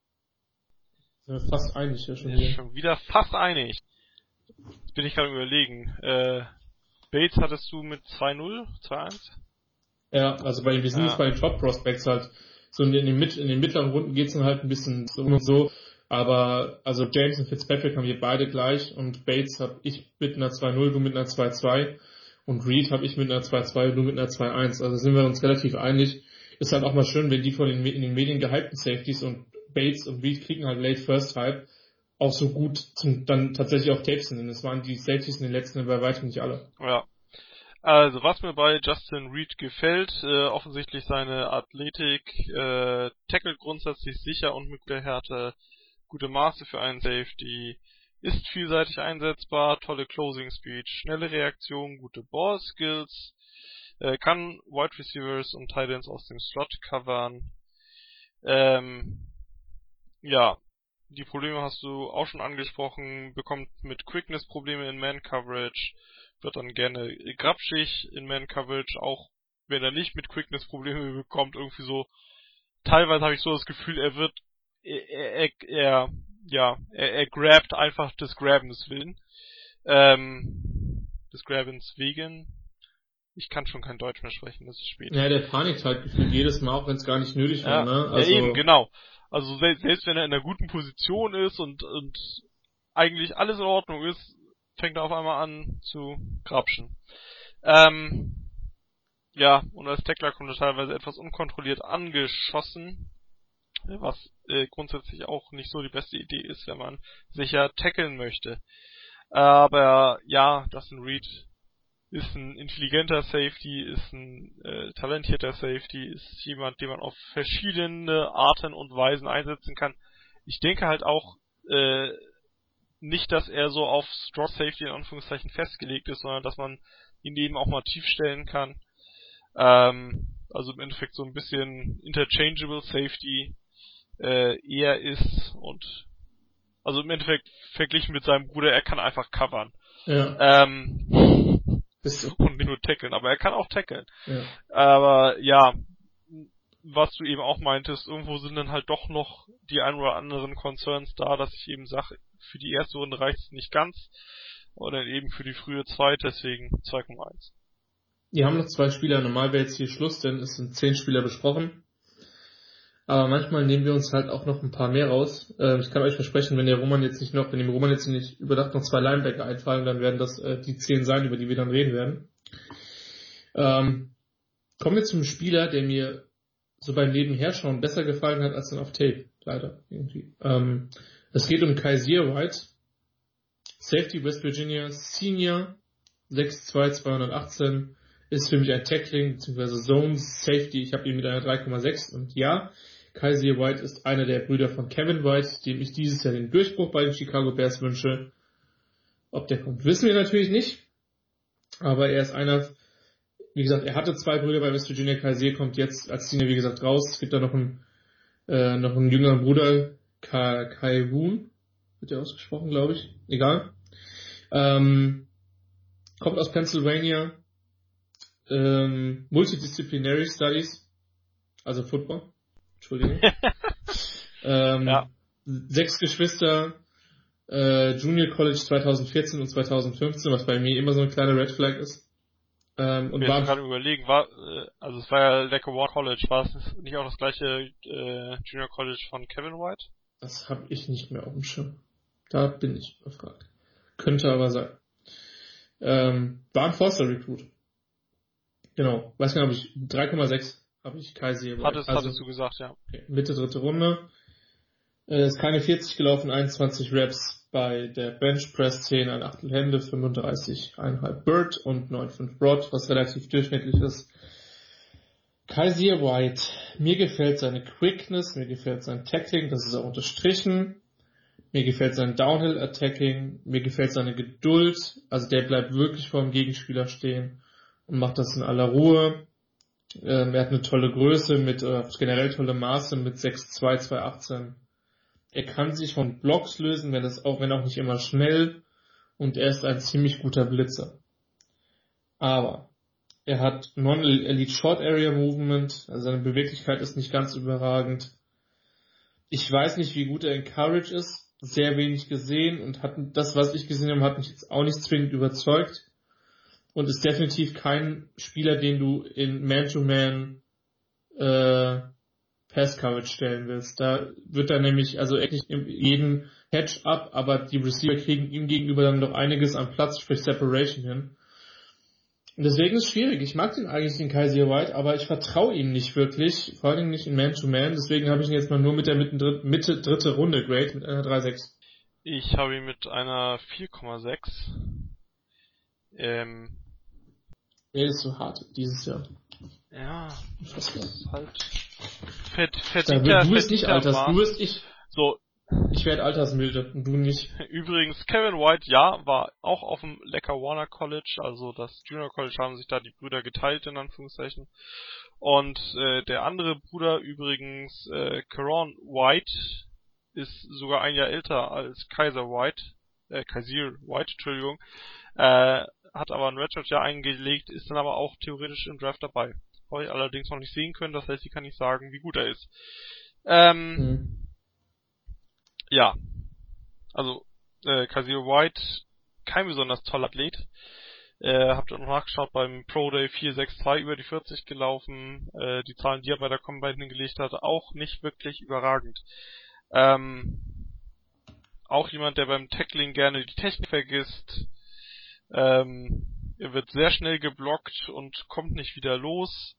Sind wir fast einig ja schon Ist hier. schon wieder fast einig. Jetzt bin ich gerade überlegen. Äh, Bates hattest du mit zwei null, zwei eins? Ja, also bei, wir sind Ja. jetzt bei den Top Prospects halt. So in den, Mit, in den mittleren Runden geht's dann halt ein bisschen so und so. Aber, also James und Fitzpatrick haben wir beide gleich und Bates habe ich mit einer zwei null, du mit einer zwei zwei und Reed habe ich mit einer zwei zwei, du mit einer zwei eins. Also sind wir uns relativ einig. Ist halt auch mal schön, wenn die von den in den Medien gehypten Safeties und Bates und Reed kriegen halt Late First Hype auch so gut zum dann tatsächlich auch Tapes sind. Denn das waren die Safeties in den letzten bei weitem nicht alle. Ja. Also, was mir bei Justin Reed gefällt, äh, offensichtlich seine Athletik, äh, Tackle grundsätzlich sicher und mit der Härte, gute Maße für einen Safety, ist vielseitig einsetzbar, tolle Closing Speed, schnelle Reaktion, gute Ball Skills, äh, kann Wide Receivers und Tight Ends aus dem Slot covern. Ähm, ja, die Probleme hast du auch schon angesprochen, bekommt mit Quickness Probleme in Man Coverage, wird dann gerne grapschig in Man Coverage, auch wenn er nicht mit Quickness Probleme bekommt, irgendwie so, teilweise habe ich so das Gefühl, er wird, er, er, er ja, er, er grabt einfach des Grabens willen, ähm, des Grabens wegen. Ich kann schon kein Deutsch mehr sprechen, das ist spät. Ja, der panikt halt gefühlt jedes Mal, auch wenn es gar nicht nötig Ja, war, ne? Also, ja eben, genau. Also selbst, selbst wenn er in einer guten Position ist und, und eigentlich alles in Ordnung ist, fängt er auf einmal an zu grapschen. Ähm, ja, und als Tackler kommt er teilweise etwas unkontrolliert angeschossen, was äh, grundsätzlich auch nicht so die beste Idee ist, wenn man sicher tackeln möchte. Aber ja, Justin Reed ist ein intelligenter Safety, ist ein äh, talentierter Safety, ist jemand, den man auf verschiedene Arten und Weisen einsetzen kann. Ich denke halt auch äh, nicht, dass er so auf Strong Safety in Anführungszeichen festgelegt ist, sondern dass man ihn eben auch mal tief stellen kann. Ähm, also im Endeffekt so ein bisschen interchangeable Safety äh, eher ist und also im Endeffekt verglichen mit seinem Bruder, er kann einfach covern. ja. Ähm, Bist du? und nicht nur tackeln, aber er kann auch tackeln. Ja. Aber ja, was du eben auch meintest, irgendwo sind dann halt doch noch die ein oder anderen Concerns da, dass ich eben sage, für die erste Runde reicht es nicht ganz, oder eben für die frühe zweite, deswegen zwei Komma eins. Wir haben noch zwei Spieler, normal wäre jetzt hier Schluss, denn es sind zehn Spieler besprochen. Aber manchmal nehmen wir uns halt auch noch ein paar mehr raus. Äh, ich kann euch versprechen, wenn der Roman jetzt nicht noch, wenn dem Roman jetzt nicht über Nacht noch zwei Linebacker einfallen, dann werden das äh, die zehn sein, über die wir dann reden werden. Ähm, kommen wir zum Spieler, der mir so beim Nebenherschauen besser gefallen hat als dann auf Tape, leider irgendwie. Ähm, es geht um Kaiser White, Safety West Virginia, Senior, sechs zwei, zweihundertachtzehn, ist für mich ein Tackling bzw. Zone Safety. Ich habe ihn mit einer drei Komma sechs und ja, Kaiser White ist einer der Brüder von Kevin White, dem ich dieses Jahr den Durchbruch bei den Chicago Bears wünsche. Ob der kommt, wissen wir natürlich nicht. Aber er ist einer, wie gesagt, er hatte zwei Brüder bei West Virginia. Kaiser kommt jetzt als Senior, wie gesagt, raus. Es gibt da noch einen, äh, noch einen jüngeren Bruder, Ka- Kai Woon, wird der ausgesprochen, glaube ich. Egal. Ähm, kommt aus Pennsylvania. Ähm, Multidisciplinary Studies, also Football. Entschuldigung. ähm, Ja. Sechs Geschwister, äh, Junior College zweitausendvierzehn und zweitausendfünfzehn, was bei mir immer so ein kleiner Red Flag ist. Ähm, und Wir war sind gerade überlegen, war, äh, also es war ja Lackawanna College, war es nicht auch das gleiche äh, Junior College von Kevin White? Das habe ich nicht mehr auf dem Schirm. Da bin ich überfragt. Könnte aber sein. Ähm, war ein Forster Recruit. Genau. Weiß gar nicht, ob ich drei Komma sechs habe ich Kaiser. Hattest, also, hattest du gesagt, ja. okay, Mitte dritte Runde. Äh, ist keine vierzig gelaufen, einundzwanzig Reps bei der Bench Press, zehn ein Achtel Hände, fünfunddreißig Komma fünf Bird und neun Komma fünf Broad, was relativ durchschnittlich ist. Kaiser White, mir gefällt seine Quickness, mir gefällt sein Tackling, das ist auch unterstrichen. Mir gefällt sein Downhill-Attacking, mir gefällt seine Geduld, also der bleibt wirklich vor dem Gegenspieler stehen und macht das in aller Ruhe. Ähm, er hat eine tolle Größe, mit äh, generell tolle Maße mit sechs zwei, zwei achtzehn. Er kann sich von Blocks lösen, wenn es auch, wenn auch nicht immer schnell, und er ist ein ziemlich guter Blitzer. Aber Er hat Non-Elite Short Area Movement, also seine Beweglichkeit ist nicht ganz überragend. Ich weiß nicht, wie gut er in Coverage ist, sehr wenig gesehen und hat das, was ich gesehen habe, hat mich jetzt auch nicht zwingend überzeugt und ist definitiv kein Spieler, den du in Man-to-Man äh, Pass-Coverage stellen willst. Da wird er nämlich, also echt nicht jeden Hedge ab, aber die Receiver kriegen ihm gegenüber dann noch einiges an Platz, sprich Separation hin. Und deswegen ist es schwierig. Ich mag den eigentlich, den Kyzir White, aber ich vertraue ihm nicht wirklich, vor allem nicht in Man-to-Man. Deswegen habe ich ihn jetzt mal nur mit der Mitte, Mitte dritte Runde Grade, mit einer drei Komma sechs. Ich habe ihn mit einer vier Komma sechs. Ähm, Er ist so hart dieses Jahr. ja, Unfassbar. das ist halt fett, fett, Da, hinter, du fett bist nicht alters, Maß. du bist ich. So, Ich werde altersmilde und du nicht. übrigens, Kevin White, ja, war auch auf dem Lackawanna College, also das Junior College haben sich da die Brüder geteilt, in Anführungszeichen. Und äh, der andere Bruder übrigens, äh, Caron White, ist sogar ein Jahr älter als Kaiser White, äh, Kyzir White, Entschuldigung, äh, hat aber ein Redshirt-Jahr eingelegt, ist dann aber auch theoretisch im Draft dabei. Habe ich allerdings noch nicht sehen können, das heißt, ich kann nicht sagen, wie gut er ist. Ähm, Hm. Ja, also äh, Kyzir White, kein besonders toller Athlet. Äh, habt ihr noch nachgeschaut, beim Pro Day vier sechs zwei über die vierzig gelaufen. Äh, die Zahlen, die er bei der Combine hingelegt hat, auch nicht wirklich überragend. Ähm, auch jemand, der beim Tackling gerne die Technik vergisst. Ähm, er wird sehr schnell geblockt und kommt nicht wieder los.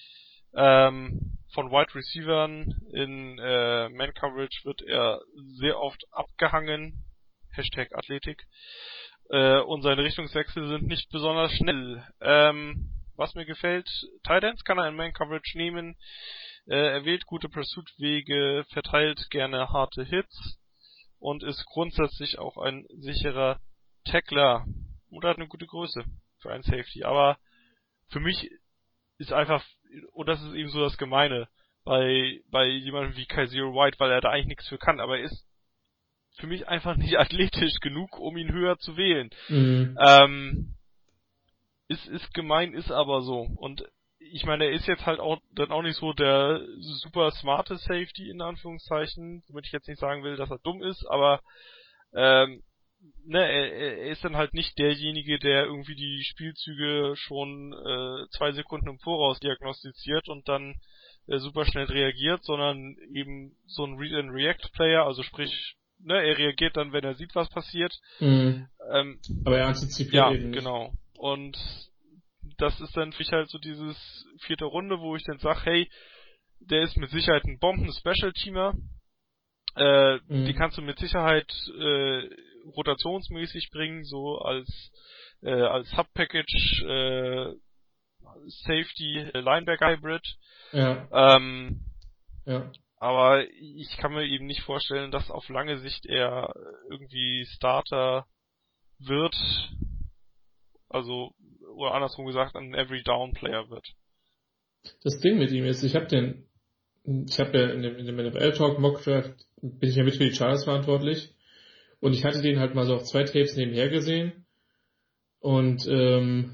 Ähm, von Wide Receivern in äh, Man Coverage wird er sehr oft abgehangen. Hashtag Athletik. Äh, und seine Richtungswechsel sind nicht besonders schnell. Ähm, was mir gefällt, Tight Ends kann er in Man Coverage nehmen. Äh, er wählt gute Pursuit-Wege, verteilt gerne harte Hits und ist grundsätzlich auch ein sicherer Tackler und hat eine gute Größe für einen Safety. Aber für mich ist einfach, und das ist eben so das Gemeine bei bei jemandem wie Kyzir White, weil er da eigentlich nichts für kann, aber er ist für mich einfach nicht athletisch genug, um ihn höher zu wählen. Mhm. Ähm, ist, ist gemein, ist aber so. Und ich meine, er ist jetzt halt auch dann auch nicht so der super smarte Safety, in Anführungszeichen, womit ich jetzt nicht sagen will, dass er dumm ist, aber ähm, ne, er, er ist dann halt nicht derjenige, der irgendwie die Spielzüge schon äh, zwei Sekunden im Voraus diagnostiziert und dann äh, super schnell reagiert, sondern eben so ein Read-and-React-Player, also sprich, ne, er reagiert dann, wenn er sieht, was passiert. Mhm. Ähm, Aber er antizipiert ja, eben nicht. genau. Und das ist dann für mich halt so dieses vierte Runde, wo ich dann sag, hey, der ist mit Sicherheit ein Bomben-Special-Teamer. Äh, Mhm. die kannst du mit Sicherheit äh, rotationsmäßig bringen, so als äh, als Sub-Package äh, Safety äh, Linebacker Hybrid. Ja. Ähm, Ja. aber ich kann mir eben nicht vorstellen, dass auf lange Sicht er irgendwie Starter wird, also oder andersrum gesagt ein Every Down Player wird. Das Ding mit ihm ist, ich habe den, ich habe ja in dem, in dem N F L Talk Mock Draft, bin ich ja mit für die Chargers verantwortlich und ich hatte den halt mal so auf zwei Tapes nebenher gesehen und ähm,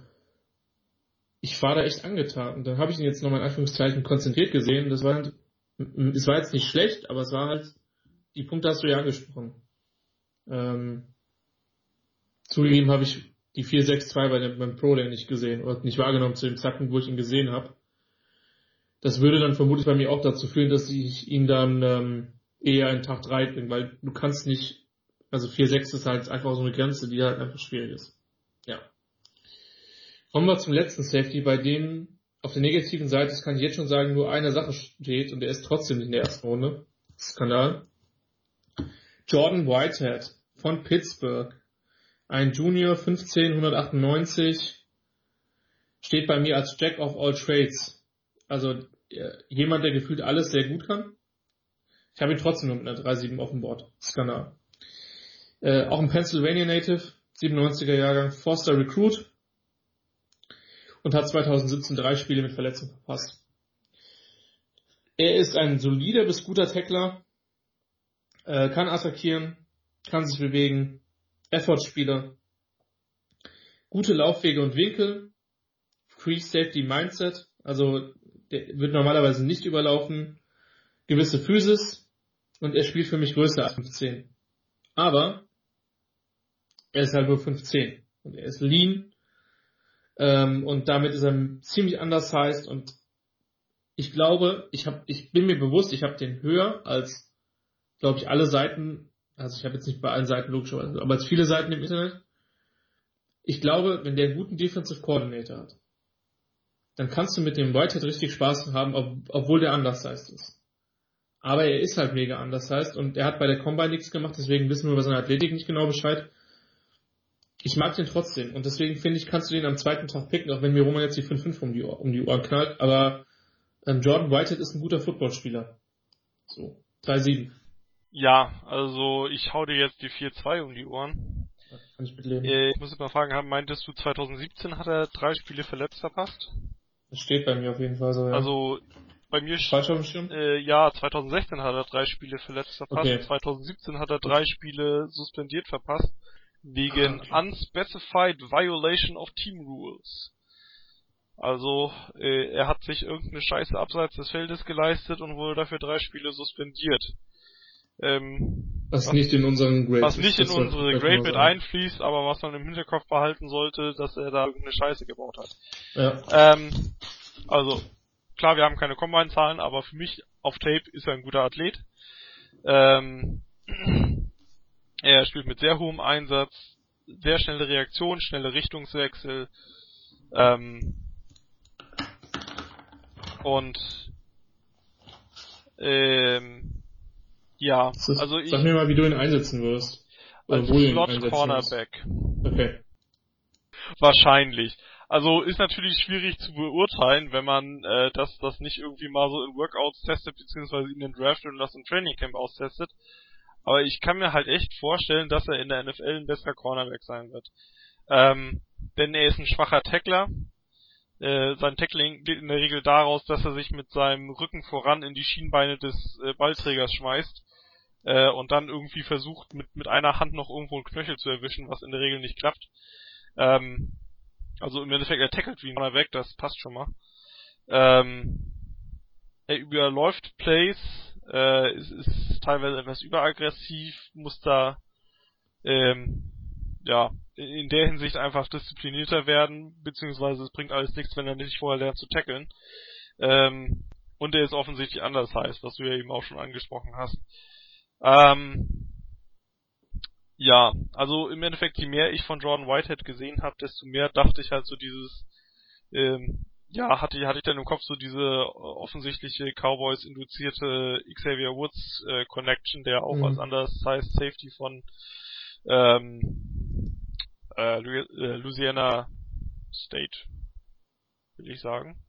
ich war da echt angetan und dann habe ich ihn jetzt nochmal in Anführungszeichen konzentriert gesehen. Das war halt, es war jetzt nicht schlecht, aber es war halt, die Punkte hast du ja angesprochen. Ähm, zugegeben habe ich die vier sechs zwei bei dem, beim Pro Day nicht gesehen oder nicht wahrgenommen zu dem Zeitpunkt, wo ich ihn gesehen habe. Das würde dann vermutlich bei mir auch dazu führen, dass ich ihn dann ähm, eher in Tag drei bringe, weil du kannst nicht, also vier sechs ist halt einfach so eine Grenze, die halt einfach schwierig ist. Ja. Kommen wir zum letzten Safety, bei dem auf der negativen Seite, das kann ich jetzt schon sagen, nur eine Sache steht und er ist trotzdem in der ersten Runde. Skandal. Jordan Whitehead von Pittsburgh. Ein Junior, fünfzehnhundertachtundneunzig, steht bei mir als Jack of all Trades. Also äh, jemand, der gefühlt alles sehr gut kann. Ich habe ihn trotzdem nur mit einer drei sieben auf dem Board. Skandal. Äh, auch ein Pennsylvania Native, siebenundneunziger Jahrgang, Foster Recruit und hat zweitausendsiebzehn drei Spiele mit Verletzung verpasst. Er ist ein solider bis guter Tackler, äh, kann attackieren, kann sich bewegen, Effort-Spieler, gute Laufwege und Winkel, Free Safety Mindset, also der wird normalerweise nicht überlaufen, gewisse Physis und er spielt für mich größer als fünf zehn. Aber er ist halt nur fünf zehn und er ist lean ähm, und damit ist er ziemlich undersized und ich glaube, ich hab, ich bin mir bewusst, ich habe den höher als, glaube ich, alle Seiten, also ich habe jetzt nicht bei allen Seiten logischerweise, aber als viele Seiten im Internet. Ich glaube, wenn der einen guten Defensive Coordinator hat, dann kannst du mit dem Whitehead richtig Spaß haben, ob, obwohl der undersized ist. Aber er ist halt mega undersized und er hat bei der Combine nichts gemacht, deswegen wissen wir über seine Athletik nicht genau Bescheid. Ich mag den trotzdem und deswegen finde ich, kannst du den am zweiten Tag picken, auch wenn mir Roman jetzt die fünf fünf um die, um die Ohren knallt, aber ähm, Jordan Whitehead ist ein guter Footballspieler. So, drei sieben. Ja, also ich hau dir jetzt die vier zwei um die Ohren. Ja, kann ich mitleben. Äh, ich muss jetzt mal fragen, haben, meintest du zwanzig siebzehn hat er drei Spiele verletzt verpasst? Das steht bei mir auf jeden Fall so, ja. Also bei mir falsch auf dem Schirm? Äh, ja, zwanzig sechzehn hat er drei Spiele verletzt verpasst, okay. zwanzig siebzehn hat er drei Spiele suspendiert verpasst, wegen okay. Unspecified Violation of Team Rules. Also, äh, er hat sich irgendeine Scheiße abseits des Feldes geleistet und wurde dafür drei Spiele suspendiert. Ähm, was, was nicht in unseren Grade Was nicht in unsere Grade mit einfließt, aber was man im Hinterkopf behalten sollte, dass er da irgendeine Scheiße gebaut hat. Ja. Ähm, also, klar, wir haben keine Combine-Zahlen, aber für mich auf Tape ist er ein guter Athlet. Ähm, er spielt mit sehr hohem Einsatz, sehr schnelle Reaktion, schnelle Richtungswechsel, ähm, und ähm, ja, ist, also ich... Sag mir mal, wie du ihn einsetzen wirst. Als Slot-Cornerback. Okay. Wahrscheinlich. Also ist natürlich schwierig zu beurteilen, wenn man äh, das das nicht irgendwie mal so in Workouts testet, beziehungsweise ihn in Draft und das im Trainingcamp austestet. Aber ich kann mir halt echt vorstellen, dass er in der N F L ein besserer Cornerback sein wird. Ähm, denn er ist ein schwacher Tackler. Äh, sein Tackling geht in der Regel daraus, dass er sich mit seinem Rücken voran in die Schienbeine des äh, Ballträgers schmeißt äh, und dann irgendwie versucht, mit mit einer Hand noch irgendwo einen Knöchel zu erwischen, was in der Regel nicht klappt. Ähm, also im Endeffekt, er tackelt wie ein Cornerback, das passt schon mal. Ähm, er überläuft Plays, äh, ist, ist teilweise etwas überaggressiv, muss da ähm, ja, in der Hinsicht einfach disziplinierter werden, beziehungsweise es bringt alles nichts, wenn er nicht vorher lernt zu tackeln. Ähm, und er ist offensichtlich anders heiß, was du ja eben auch schon angesprochen hast. Ähm, ja, also im Endeffekt, je mehr ich von Jordan Whitehead gesehen habe, desto mehr dachte ich halt so dieses, ähm, ja, hatte, hatte ich dann im Kopf so diese offensichtliche Cowboys-induzierte Xavier Woods äh, Connection, der auch mhm. als undersized Safety von ähm, äh, Louisiana State, will ich sagen.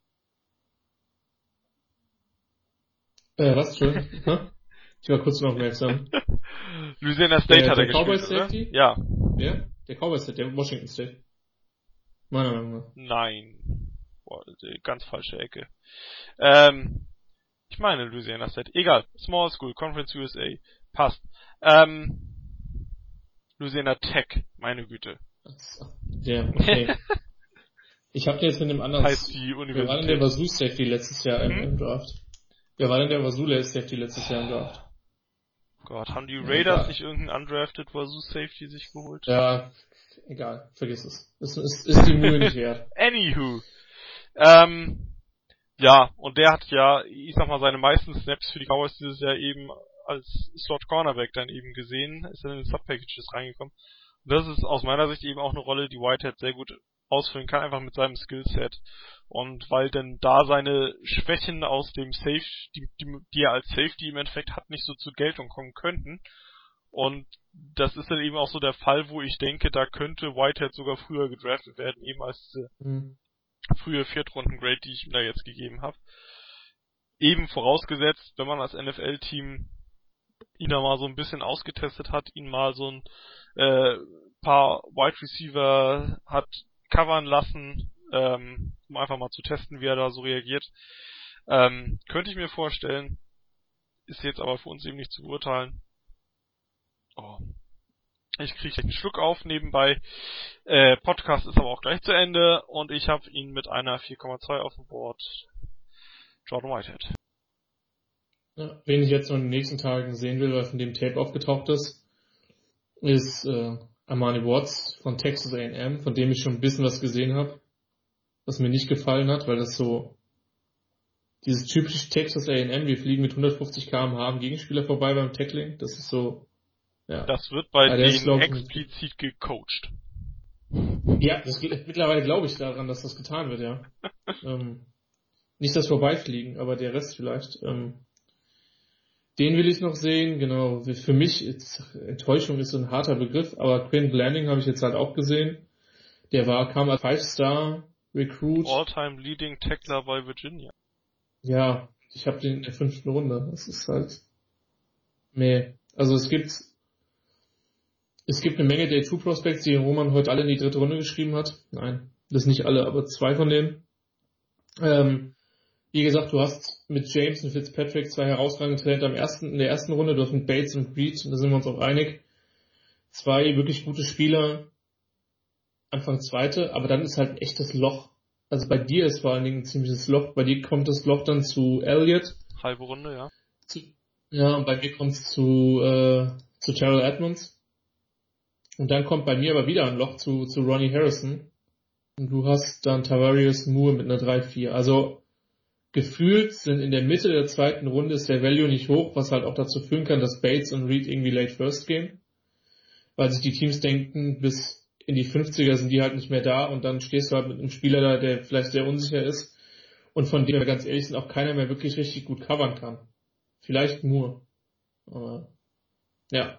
Äh, was schon? Ich war kurz noch aufmerksam. Louisiana State der, hat der er Cowboys gespielt, Safety? oder? Ja. Ja, der Cowboys State, der Washington State. Meiner Meinung nach. Nein. Boah, ganz falsche Ecke. Ähm, ich meine Louisiana State. Egal. Small School, Conference U S A. Passt. Ähm, Louisiana Tech, meine Güte. Ja, okay. Ich hab jetzt mit dem anderen... Heißt die Universität. Wer war denn der Wazoo Safety letztes Jahr im, mhm. im Draft? Wer war denn der Wazoo Safety letztes Jahr im Draft? Gott, haben die Raiders ja, nicht irgendeinen undrafted Wazoo Safety sich geholt? Ja, egal, vergiss es. Es ist, ist die Mühe nicht wert. Anywho. Ähm, ja, und der hat ja, ich sag mal, seine meisten Snaps für die Cowboys dieses Jahr eben als Slot Cornerback dann eben gesehen, ist dann in den Sub-Packages reingekommen. Und das ist aus meiner Sicht eben auch eine Rolle, die Whitehead sehr gut ausfüllen kann, einfach mit seinem Skillset. Und weil denn da seine Schwächen aus dem Safe, die, die, die er als Safety im Endeffekt hat, nicht so zur Geltung kommen könnten. Und das ist dann eben auch so der Fall, wo ich denke, da könnte Whitehead sogar früher gedraftet werden, eben als diese mhm. frühe Viertrunden-Grade, die ich ihm da jetzt gegeben habe. Eben vorausgesetzt, wenn man als N F L-Team ihn da mal so ein bisschen ausgetestet hat, ihn mal so ein äh, paar Wide Receiver hat covern lassen, ähm, um einfach mal zu testen, wie er da so reagiert. Ähm, könnte ich mir vorstellen, ist jetzt aber für uns eben nicht zu beurteilen. Oh. Ich kriege einen Schluck auf nebenbei. Äh, Podcast ist aber auch gleich zu Ende und ich habe ihn mit einer vier Komma zwei auf dem Board. Jordan Whitehead. Ja, wen ich jetzt noch in den nächsten Tagen sehen will, weil von dem Tape aufgetaucht ist, ist äh, Armani Watts von Texas A and M, von dem ich schon ein bisschen was gesehen habe, was mir nicht gefallen hat, weil das so dieses typische Texas A and M, wir fliegen mit hundertfünfzig Kilometer pro Stunde am Gegenspieler vorbei beim Tackling, das ist so, ja. Das wird bei ja, denen ist, glaub, explizit gecoacht. Ja, das, mittlerweile glaube ich daran, dass das getan wird, ja. ähm, nicht das Vorbeifliegen, aber der Rest vielleicht. Ähm, den will ich noch sehen, genau. Für mich, jetzt, Enttäuschung ist so ein harter Begriff, aber Quinn Blanding habe ich jetzt halt auch gesehen. Der war, kam als Five-Star-Recruit. All-Time Leading Tackler bei Virginia. Ja, ich habe den in der fünften Runde. Das ist halt, nee. Also es gibt, es gibt eine Menge Day zwei Prospects, die Roman heute alle in die dritte Runde geschrieben hat. Nein, das nicht alle, aber zwei von denen. Ähm, wie gesagt, du hast mit James und Fitzpatrick zwei herausragende Talente am ersten, in der ersten Runde. Du hast mit Bates und Reed, da sind wir uns auch einig, zwei wirklich gute Spieler. Anfang zweite, aber dann ist halt ein echtes Loch. Also bei dir ist vor allen Dingen ein ziemliches Loch. Bei dir kommt das Loch dann zu Elliott. Halbe Runde, ja. Zu, ja, und bei mir kommt es zu, äh, zu Terrell Edmonds. Und dann kommt bei mir aber wieder ein Loch zu, zu Ronnie Harrison. Und du hast dann Tavarius Moore mit einer drei vier. Also gefühlt sind in der Mitte der zweiten Runde ist der Value nicht hoch, was halt auch dazu führen kann, dass Bates und Reed irgendwie late first gehen. Weil sich die Teams denken, bis in die fünfziger sind die halt nicht mehr da und dann stehst du halt mit einem Spieler da, der vielleicht sehr unsicher ist und von dem wir ganz ehrlich sind auch keiner mehr wirklich richtig gut covern kann. Vielleicht Moore. Aber ja.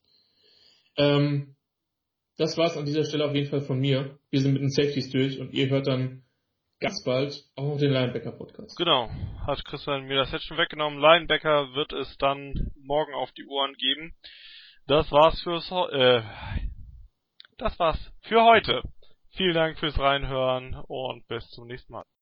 Ähm, das war's an dieser Stelle auf jeden Fall von mir. Wir sind mit den Safeties durch und ihr hört dann ganz bald auch noch den Linebacker-Podcast. Genau, hat Christian mir das jetzt schon weggenommen. Linebacker wird es dann morgen auf die Ohren geben. Das war's fürs äh, das war's für heute. Vielen Dank fürs Reinhören und bis zum nächsten Mal.